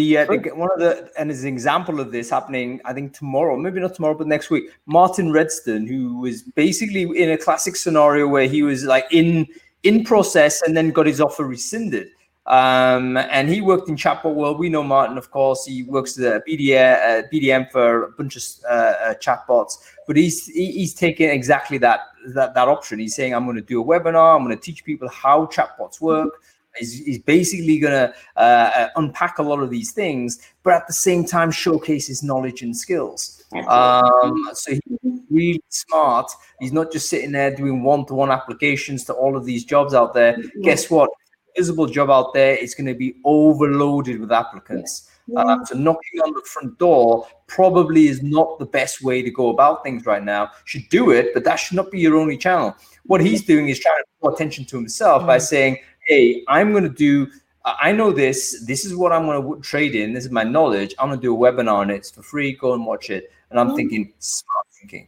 And as an example of this happening, I think tomorrow, maybe not tomorrow, but next week, Martin Redston, who was basically in a classic scenario where he was like in process and then got his offer rescinded. And he worked in chatbot world. We know Martin, of course. He works as a BDM for a bunch of chatbots. But he's taking exactly that option. He's saying, I'm going to do a webinar. I'm going to teach people how chatbots work. He's basically going to unpack a lot of these things, but at the same time showcase his knowledge and skills. So he's really smart. He's not just sitting there doing one-to-one applications to all of these jobs out there. Guess what? Visible job out there is going to be overloaded with applicants. So knocking on the front door probably is not the best way to go about things right now. You should do it, but that should not be your only channel. What he's doing is trying to draw attention to himself by saying, hey, I'm going to do, I know this is what I'm going to trade in. This is my knowledge. I'm going to do a webinar on it. It's for free. Go and watch it. And I'm thinking, smart thinking,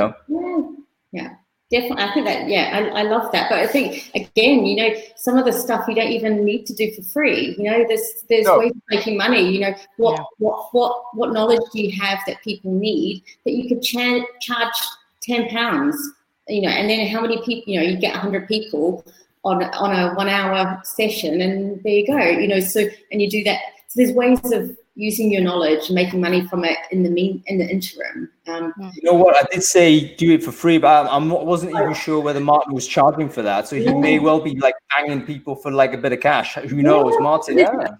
Yeah. Definitely. I think that, I love that. But I think, again, some of the stuff you don't even need to do for free. There's ways of making money. What knowledge do you have that people need that you could charge £10, and then how many people, you get 100 people on a 1 hour session, and there you go, so, and you do that. So there's ways of using your knowledge and making money from it in the interim. You know what? I did say do it for free, but I wasn't even sure whether Martin was charging for that. So he may well be like banging people for like a bit of cash. Who knows, Martin?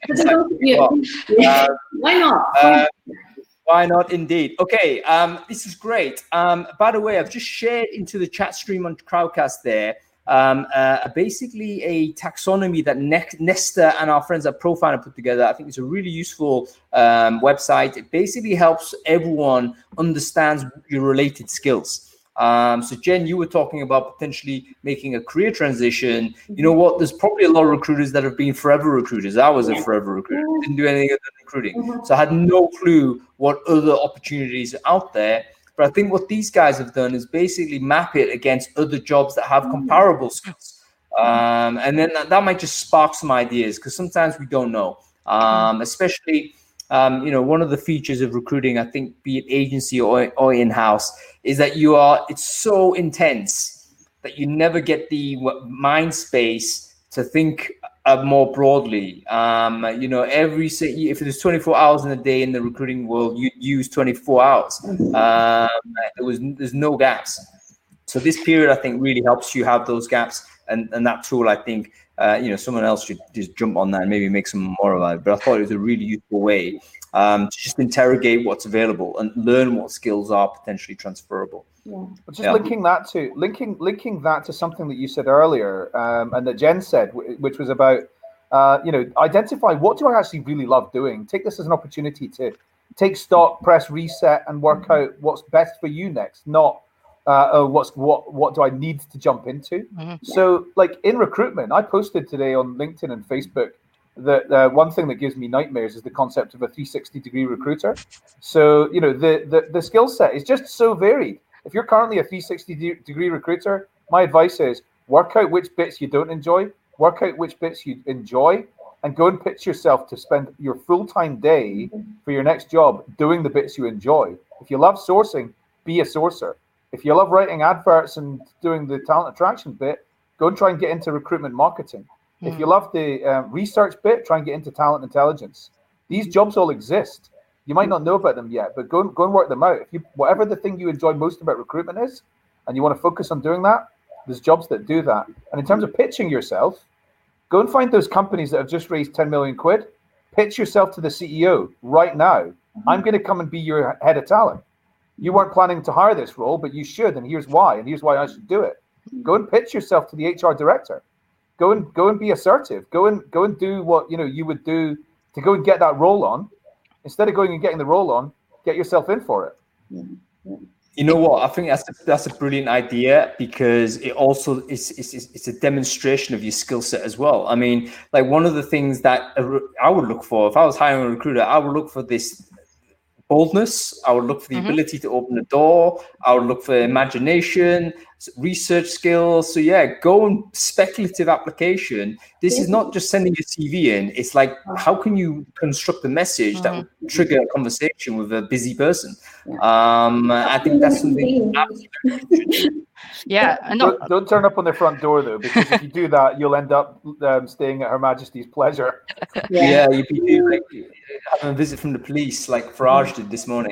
Why not? Why not, indeed? Okay, this is great. By the way, I've just shared into the chat stream on Crowdcast there basically a taxonomy that Nesta and our friends at Profiler put together. I think it's a really useful website. It basically helps everyone understand your related skills. So Jen, you were talking about potentially making a career transition. You know what? There's probably a lot of recruiters that have been forever recruiters. I was a forever recruiter. Didn't do anything other than recruiting. So I had no clue what other opportunities are out there. But I think what these guys have done is basically map it against other jobs that have comparable skills. And then that might just spark some ideas, because sometimes we don't know. Especially, one of the features of recruiting, I think, be it agency or in-house, is that it's so intense that you never get the mind space to think more broadly. If there's 24 hours in a day in the recruiting world, you'd use 24 hours. There's no gaps. So this period, I think, really helps you have those gaps. And that tool, I think, someone else should just jump on that and maybe make some more of it. But I thought it was a really useful way to just interrogate what's available and learn what skills are potentially transferable. Linking that to something that you said earlier, and that Jen said, which was about identify what do I actually really love doing. Take this as an opportunity to take stock, press reset, and work out what's best for you next. Not what do I need to jump into. So, like in recruitment, I posted today on LinkedIn and Facebook that one thing that gives me nightmares is the concept of a 360-degree recruiter. So the skill set is just so varied. If you're currently a 360-degree recruiter, my advice is work out which bits you don't enjoy, work out which bits you enjoy, and go and pitch yourself to spend your full-time day for your next job doing the bits you enjoy. If you love sourcing, be a sourcer. If you love writing adverts and doing the talent attraction bit, go and try and get into recruitment marketing. If you love the research bit, try and get into talent intelligence. These jobs all exist. You might not know about them yet, but go and work them out. Whatever the thing you enjoy most about recruitment is, and you want to focus on doing that, there's jobs that do that. And in terms of pitching yourself, go and find those companies that have just raised 10 million quid. Pitch yourself to the CEO right now. I'm going to come and be your head of talent. You weren't planning to hire this role, but you should, and here's why I should do it. Go and pitch yourself to the HR director. Go and be assertive. Go and do what you would do to go and get that role on. Instead of going and getting the role on, get yourself in for it. You know what? I think that's a brilliant idea, because it also it's a demonstration of your skill set as well. I mean, like, one of the things that I would look for if I was hiring a recruiter, I would look for this boldness. I would look for the ability to open the door. I would look for imagination, research skills. So yeah, go on speculative application. This is not just sending your CV in. It's like, how can you construct a message that would trigger a conversation with a busy person? I think that's something absolutely. Yeah, don't turn up on their front door though, because if you do that, you'll end up staying at Her Majesty's pleasure. Yeah, you'd be like having a visit from the police, like Farage did this morning.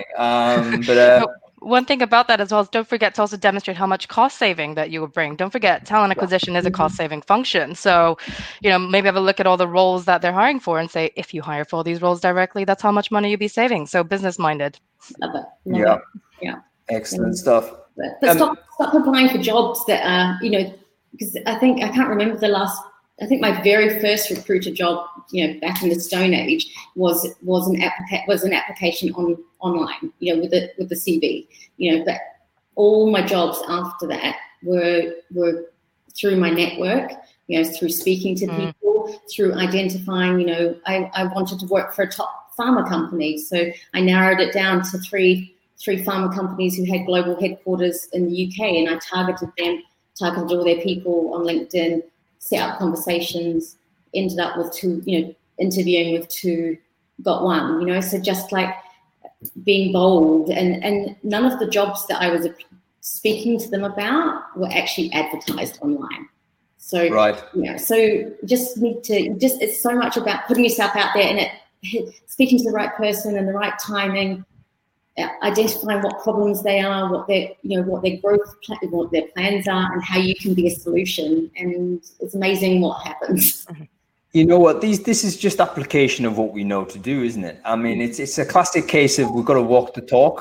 But one thing about that as well is, don't forget to also demonstrate how much cost saving that you will bring. Don't forget, talent acquisition is a cost saving function. So, maybe have a look at all the roles that they're hiring for and say, if you hire for all these roles directly, that's how much money you'll be saving. So business minded. Love it. Yeah. Excellent stuff. But stop applying for jobs that are, because I can't remember I think my very first recruiter job, back in the Stone Age, was an application online, with the CV, but all my jobs after that were through my network, through speaking to people, through identifying, I wanted to work for a top pharma company, so I narrowed it down to three pharma companies who had global headquarters in the UK, and I targeted all their people on LinkedIn, set up conversations, ended up with two, interviewing with two, got one, so just like being bold, and none of the jobs that I was speaking to them about were actually advertised online. So, right. So just need to, it's so much about putting yourself out there and speaking to the right person and the right timing, identifying what problems they are, what their growth, what their plans are, and how you can be a solution. And it's amazing what happens. You know what? This is just application of what we know to do, isn't it? I mean, it's a classic case of we've got to walk the talk.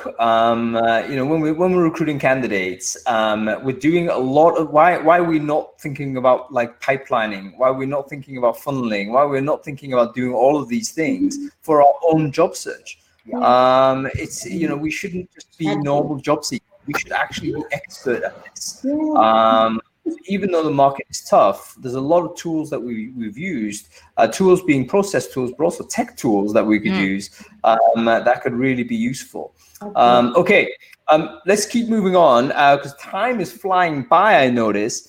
When we're recruiting candidates, we're doing a lot of why are we not thinking about like pipelining? Why are we not thinking about funneling? Why we're not thinking about doing all of these things for our own job search? It's we shouldn't just be normal job seekers. We should actually be expert at this. Even though the market is tough, there's a lot of tools that we've used, tools being process tools, but also tech tools that we could use that could really be useful. Okay, let's keep moving on because time is flying by, I notice.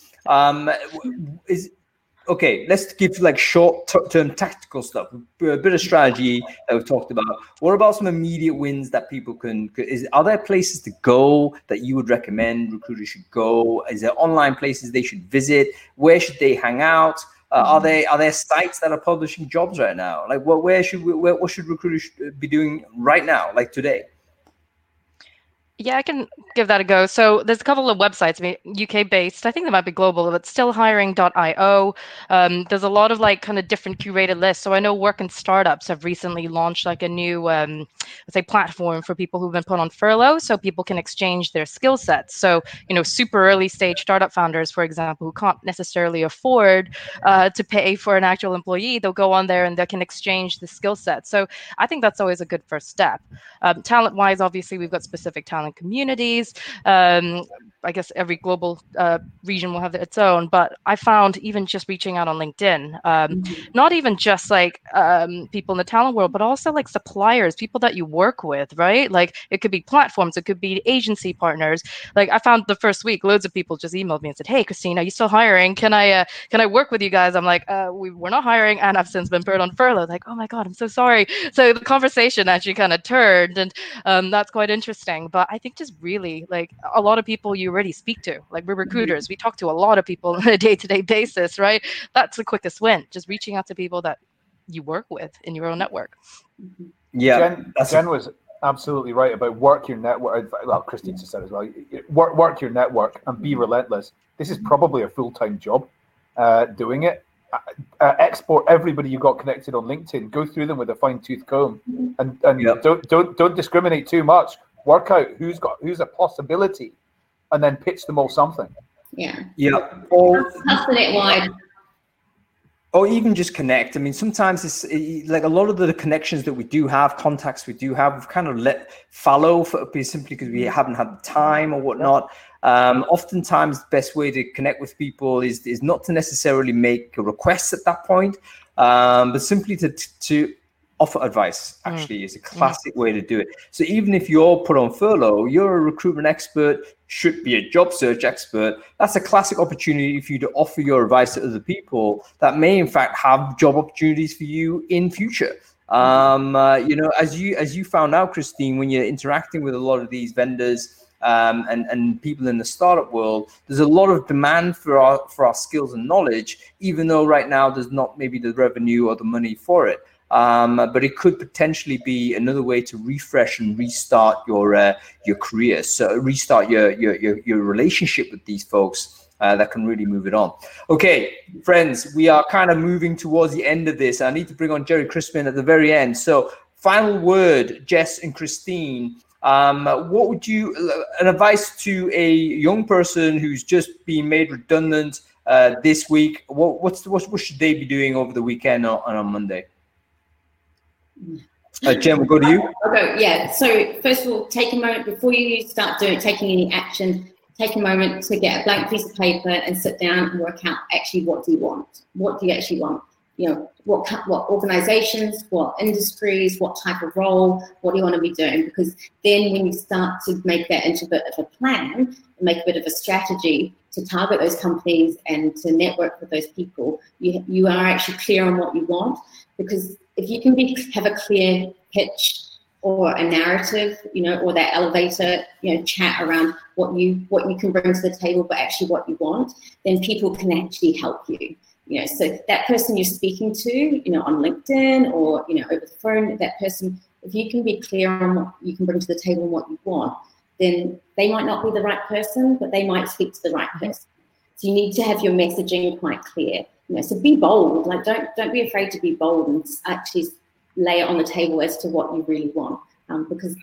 Okay, let's give like short-term tactical stuff, a bit of strategy that we've talked about. What about some immediate wins that people are there places to go that you would recommend recruiters should go? Is there online places they should visit? Where should they hang out? Are there sites that are publishing jobs right now? Like what should recruiters be doing right now, like today? Yeah, I can give that a go. So there's a couple of websites, UK based. I think they might be global, but stillhiring.io. There's a lot of like kind of different curated lists. So I know Work and Startups have recently launched like a new, let's say, platform for people who've been put on furlough, so people can exchange their skill sets. So super early stage startup founders, for example, who can't necessarily afford to pay for an actual employee, they'll go on there and they can exchange the skill set. So I think that's always a good first step. Talent-wise, obviously, we've got specific talent communities. I guess every global region will have its own, but I found even just reaching out on LinkedIn, not even just like people in the talent world, but also like suppliers, people that you work with, right? Like it could be platforms, it could be agency partners. Like I found the first week, loads of people just emailed me and said, "Hey, Christine, are you still hiring? Can I work with you guys?" I'm like, we're not hiring, and I've since been put on furlough. Like, oh my God, I'm so sorry. So the conversation actually kind of turned, and that's quite interesting. But I think just really like a lot of people you already speak to. Like, we're recruiters, we talk to a lot of people on a day-to-day basis, right? That's the quickest win, just reaching out to people that you work with in your own network. Yeah, Jen was absolutely right about work your network. Well, Christine just said as well, work your network and be relentless. This is probably a full-time job doing it. Export everybody you got connected on LinkedIn. Go through them with a fine-tooth comb, and don't discriminate too much. Work out who's a possibility, and then pitch them all something. Yeah. Or that's the net wide. Or even just connect. I mean, sometimes it's like a lot of the connections that we do have, contacts we do have, we've kind of let fallow simply because we haven't had the time or whatnot. Oftentimes, the best way to connect with people is not to necessarily make a request at that point, but simply to offer advice. Actually, is a classic way to do it. So even if you're put on furlough, you're a recruitment expert, should be a job search expert. That's a classic opportunity for you to offer your advice to other people that may in fact have job opportunities for you in future. As you found out, Christine, when you're interacting with a lot of these vendors and people in the startup world, there's a lot of demand for our skills and knowledge, even though right now there's not maybe the revenue or the money for it. But it could potentially be another way to refresh and restart your career. So restart your relationship with these folks that can really move it on. Okay, friends, we are kind of moving towards the end of this. I need to bring on Jerry Crispin at the very end. So final word, Jess and Christine. What would an advice to a young person who's just been made redundant this week? What should they be doing over the weekend or on Monday? Jen, we'll go to you. Okay, yeah. So first of all, take a moment before you start taking any action. Take a moment to get a blank piece of paper and sit down and work out actually what do you want. What do you actually want? You know, what organizations, what industries, what type of role, what do you want to be doing? Because then when you start to make that into a bit of a plan and make a bit of a strategy to target those companies and to network with those people, you are actually clear on what you want. Because if you can have a clear pitch or a narrative, or that elevator, chat around what you can bring to the table, but actually what you want, then people can actually help you. So that person you're speaking to, on LinkedIn or, over the phone, that person, if you can be clear on what you can bring to the table and what you want, then they might not be the right person, but they might speak to the right person. So you need to have your messaging quite clear. So be bold. Like don't be afraid to be bold and actually lay it on the table as to what you really want. Because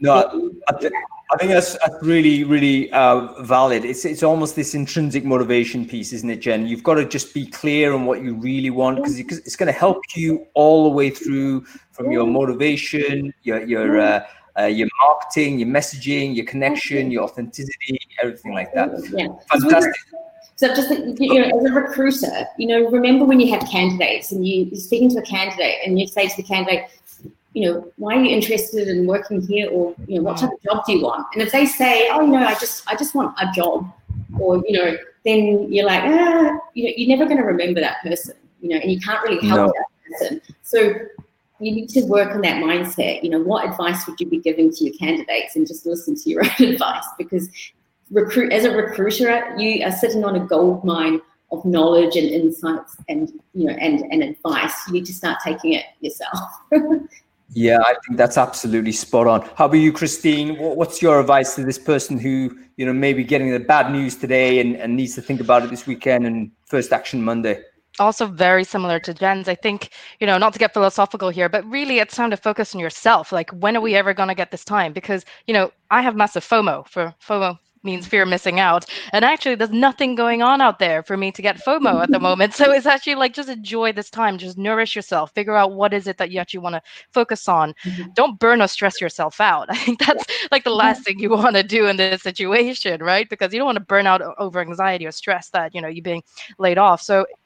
I think that's really, really valid. It's almost this intrinsic motivation piece, isn't it, Jen? You've got to just be clear on what you really want, because it's going to help you all the way through, from your motivation, your marketing, your messaging, your connection, your authenticity, everything like that. Yeah. Fantastic. So just, as a recruiter, remember when you have candidates and you're speaking to a candidate and you say to the candidate, why are you interested in working here, or what type of job do you want? And if they say, oh, I just want a job, or then you're like, you're never going to remember that person, and you can't really help that person. So you need to work on that mindset. What advice would you be giving to your candidates, and just listen to your own advice, because as a recruiter, you are sitting on a gold mine of knowledge and insights and and advice. You need to start taking it yourself. Yeah, I think that's absolutely spot on. How about you, Christine? What's your advice to this person who maybe getting the bad news today and needs to think about it this weekend and first action Monday? Also very similar to Jen's. I think, not to get philosophical here, but really it's time to focus on yourself. Like, when are we ever going to get this time? Because, I have massive FOMO. FOMO means fear of missing out. And actually, there's nothing going on out there for me to get FOMO at the moment. So it's actually like, just enjoy this time. Just nourish yourself. Figure out what is it that you actually want to focus on. Mm-hmm. Don't burn or stress yourself out. I think that's like the last thing you want to do in this situation, right? Because you don't want to burn out over anxiety or stress that, you're being laid off. So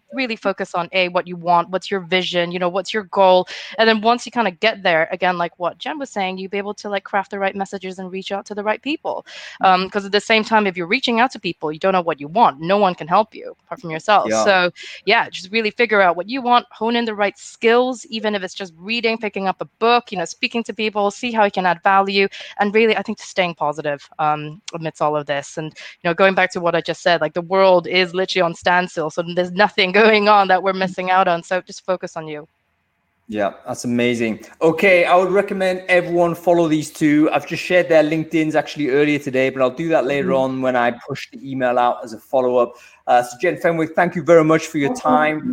really focus on what you want, what's your vision, what's your goal. And then once you kind of get there, again, like what Jen was saying, you'll be able to like craft the right messages and reach out to the right people. Because at the same time, if you're reaching out to people, you don't know what you want. No one can help you apart from yourself. Yeah. So yeah, just really figure out what you want, hone in the right skills, even if it's just reading, picking up a book, speaking to people, see how you can add value. And really, I think staying positive amidst all of this. And, going back to what I just said, like the world is literally on standstill. So there's nothing going on that we're missing out on. So just focus on you. Yeah, that's amazing. Okay, I would recommend everyone follow these two. I've just shared their LinkedIn's actually earlier today, but I'll do that later on when I push the email out as a follow-up. So Jen Fenwick, thank you very much for your time.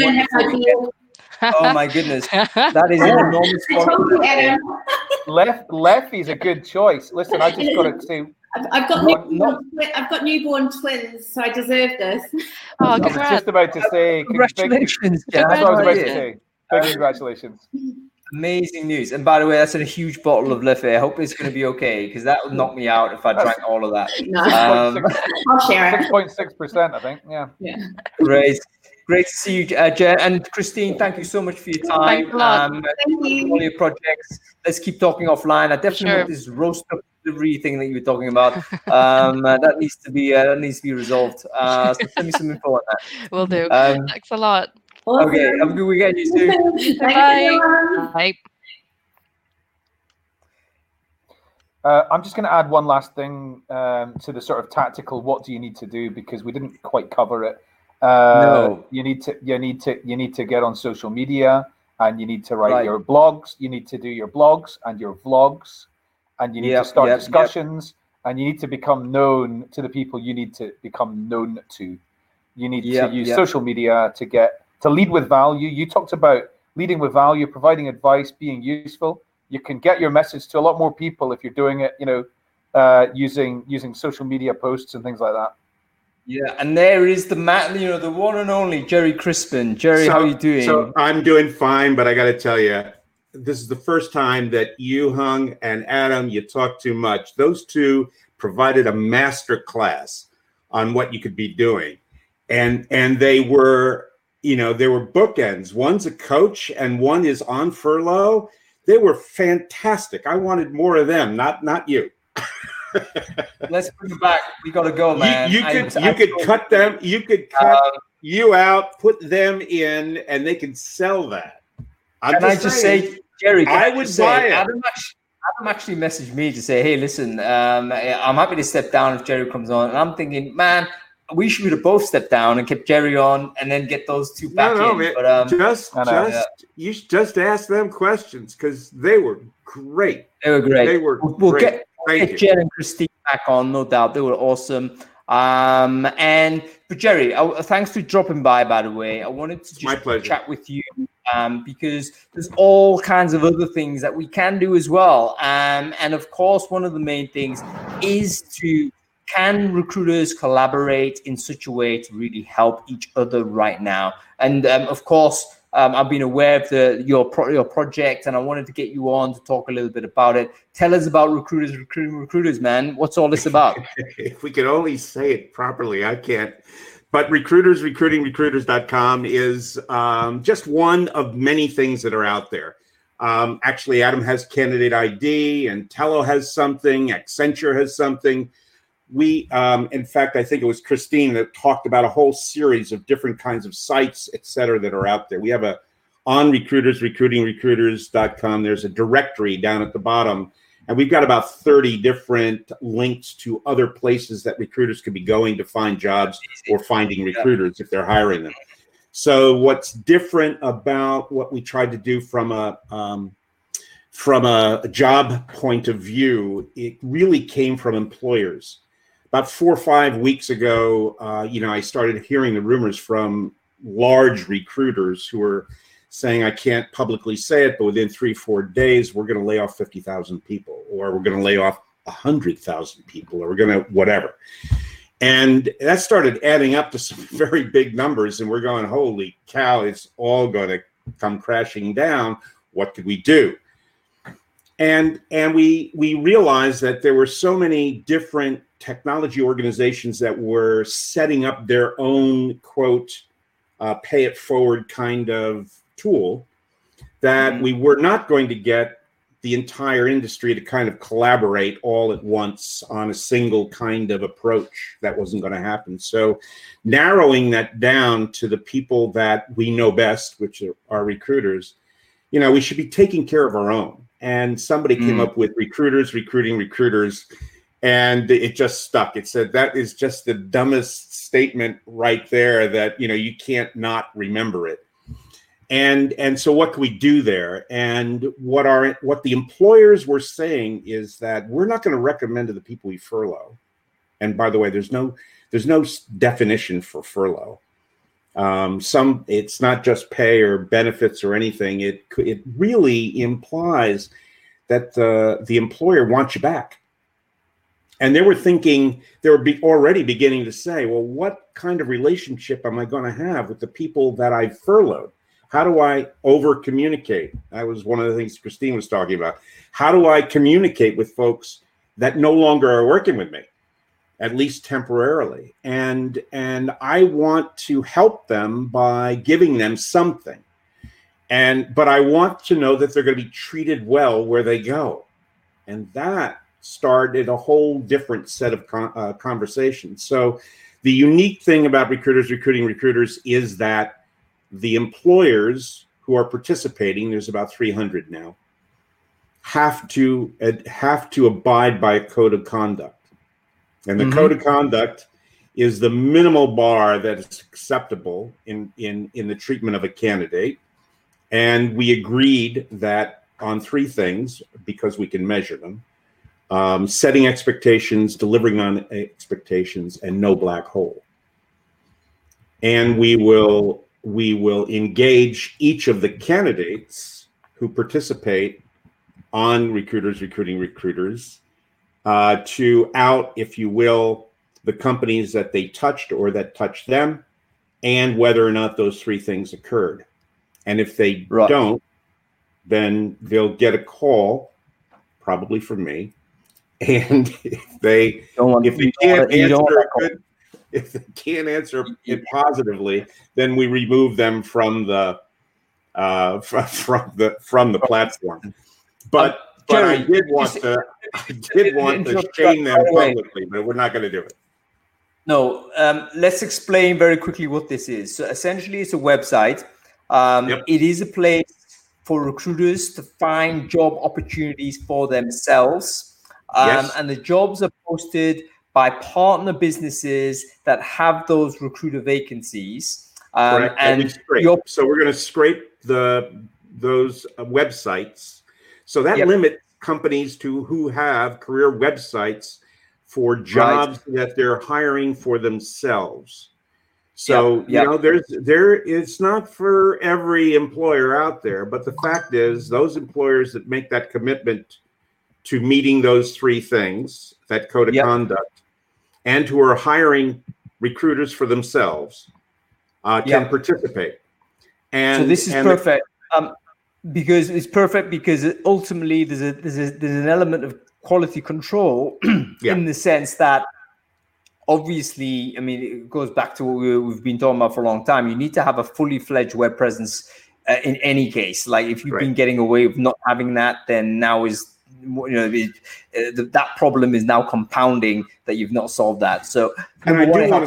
Oh my goodness, that is an enormous one. Leffy's a good choice. Listen, I just got to say, I've got newborn twins, so I deserve this. Oh, I was just about to say, congratulations. That's what I was about to say. Big congratulations. Amazing news. And by the way, that's a huge bottle of Leffe. I hope it's going to be okay, because that would knock me out if I drank all of that. No. I'll share it. 6.6%, I think. Yeah. Great to see you, Jen. And Christine, thank you so much for your time. Thanks a lot. Thank you. All your projects. Let's keep talking offline. I definitely want this roast up delivery thing that you were talking about. That needs to be resolved. So send me some info on that. Will do. Thanks a lot. Awesome. Okay, have a good weekend, you too. Bye. Bye. I'm just going to add one last thing to the sort of tactical. What do you need to do? Because we didn't quite cover it. No. You need to get on social media, and you need to write your blogs. You need to do your blogs and your vlogs, and you need to start discussions, and you need to become known to the people you need to become known to. You need to use social media to lead with value. You talked about leading with value, providing advice, being useful. You can get your message to a lot more people if you're doing it, using social media posts and things like that. Yeah, and there is the the one and only Jerry Crispin. Jerry, how are you doing? So I'm doing fine, but I got to tell you, this is the first time that you, Hung, and Adam, you talk too much. Those two provided a master class on what you could be doing, and they were. There were bookends. One's a coach and one is on furlough. They were fantastic. I wanted more of them, not you. Let's bring it back. We got to go, man. You could cut them. You could cut you out, put them in, and they can sell that. Can I just say, Jerry? I would buy it. Adam actually messaged me to say, "Hey, listen, I'm happy to step down if Jerry comes on." And I'm thinking, man, we should have both stepped down and kept Jerry on, and then get those two back in. Man, but you should just ask them questions, because they were great. They were great. We'll great. Get Jen and Christine back on, no doubt. They were awesome. But Jerry, thanks for dropping by the way. I wanted to just chat with you because there's all kinds of other things that we can do as well. And of course, one of the main things is can recruiters collaborate in such a way to really help each other right now? And of course, I've been aware of your project, and I wanted to get you on to talk a little bit about it. Tell us about recruiting recruiters, man. What's all this about? If we could only say it properly, I can't. But recruiters.com is just one of many things that are out there. Actually, Adam has Candidate ID, and Tello has something, Accenture has something. We, in fact, I think it was Christine that talked about a whole series of different kinds of sites, et cetera, that are out there. We have on Recruiters, recruiters.com, there's a directory down at the bottom, and we've got about 30 different links to other places that recruiters could be going to find jobs or finding recruiters if they're hiring them. So what's different about what we tried to do from a job point of view, it really came from employers. About 4 or 5 weeks ago, I started hearing the rumors from large recruiters who were saying, I can't publicly say it, but within 3-4 days, we're going to lay off 50,000 people, or we're going to lay off 100,000 people, or we're going to whatever. And that started adding up to some very big numbers. And we're going, holy cow, it's all going to come crashing down. What could we do? And we realized that there were so many different technology organizations that were setting up their own, quote, pay it forward kind of tool, that we were not going to get the entire industry to kind of collaborate all at once on a single kind of approach. That wasn't going to happen. So narrowing that down to the people that we know best, which are recruiters, we should be taking care of our own. And somebody came up with recruiters, recruiting recruiters, and it just stuck. It said, that is just the dumbest statement right there, that, you can't not remember it. And so what can we do there? And what the employers were saying is that we're not going to recommend to the people we furlough. And by the way, there's no definition for furlough. It's not just pay or benefits or anything. It really implies that the employer wants you back. And they were already beginning to say, well, what kind of relationship am I going to have with the people that I furloughed? How do I over communicate? That was one of the things Christine was talking about. How do I communicate with folks that no longer are working with me, at least temporarily? And I want to help them by giving them something. But I want to know that they're going to be treated well where they go. And that started a whole different set of conversations. So the unique thing about recruiters recruiting recruiters is that the employers who are participating, there's about 300 now, have to abide by a code of conduct. And the code of conduct is the minimal bar that is acceptable in the treatment of a candidate. And we agreed that on three things, because we can measure them: setting expectations, delivering on expectations, and no black hole. And we will engage each of the candidates who participate on recruiters recruiting recruiters to out, if you will, the companies that they touched or that touched them, and whether or not those three things occurred. And if they don't, then they'll get a call, probably from me. And if they can't answer it positively, then we remove them from the platform. But Jerry, I did want to shame them publicly, but we're not going to do it. No, let's explain very quickly what this is. So essentially, it's a website. It is a place for recruiters to find job opportunities for themselves. And the jobs are posted by partner businesses that have those recruiter vacancies. Correct. And so we're going to scrape those websites. So that limits companies who have career websites for jobs that they're hiring for themselves. So it's not for every employer out there, but the fact is, those employers that make that commitment to meeting those three things, that code of conduct, and who are hiring recruiters for themselves, can participate. And so this is perfect. Because it's perfect, because ultimately there's an element of quality control in the sense that, obviously, I mean, it goes back to what we've been talking about for a long time. You need to have a fully fledged web presence in any case. Like, if you've been getting away with not having that, then now is, that problem is now compounding that you've not solved that. So, and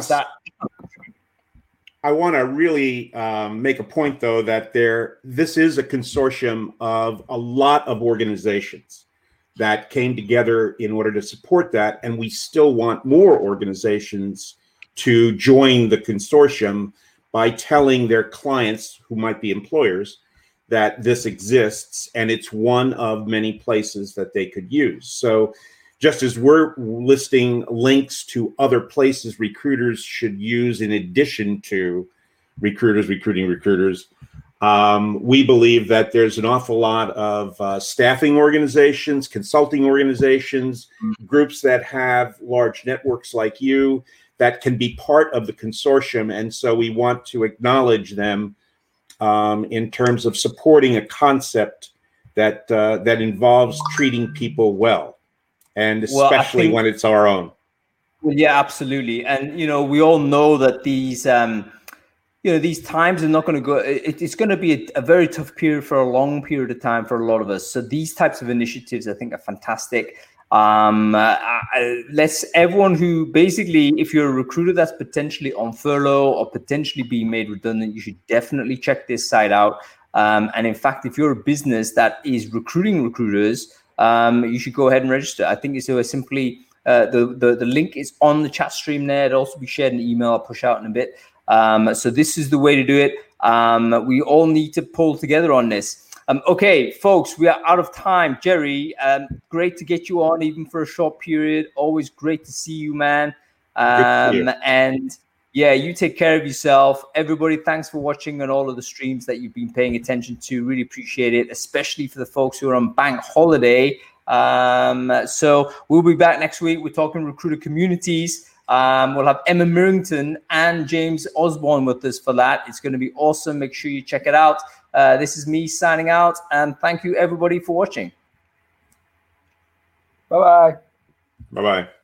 I want to really make a point, though, that this is a consortium of a lot of organizations that came together in order to support that. And we still want more organizations to join the consortium by telling their clients, who might be employers, that this exists and it's one of many places that they could use. So just as we're listing links to other places recruiters should use in addition to recruiters recruiting recruiters, we believe that there's an awful lot of staffing organizations, consulting organizations, groups that have large networks like you that can be part of the consortium. And so we want to acknowledge them in terms of supporting a concept that involves treating people well, and especially when it's our own. Well, yeah, absolutely. And, we all know that these these times are not going to go. It's going to be a very tough period for a long period of time for a lot of us. So these types of initiatives, I think, are fantastic. Let's everyone who basically, if you're a recruiter that's potentially on furlough or potentially being made redundant, you should definitely check this site out. And in fact, if you're a business that is recruiting recruiters, you should go ahead and register. I think it's simply the link is on the chat stream there. It'll also be shared in email. I'll push out in a bit. So this is the way to do it. We all need to pull together on this. Okay, folks, we are out of time. Jerry, great to get you on even for a short period. Always great to see you, man. And yeah, you take care of yourself. Everybody, thanks for watching and all of the streams that you've been paying attention to. Really appreciate it, especially for the folks who are on bank holiday. So we'll be back next week. We're talking recruiter communities. We'll have Emma Mirrington and James Osborne with us for that. It's going to be awesome. Make sure you check it out. This is me signing out, and thank you everybody for watching. Bye-bye. Bye-bye.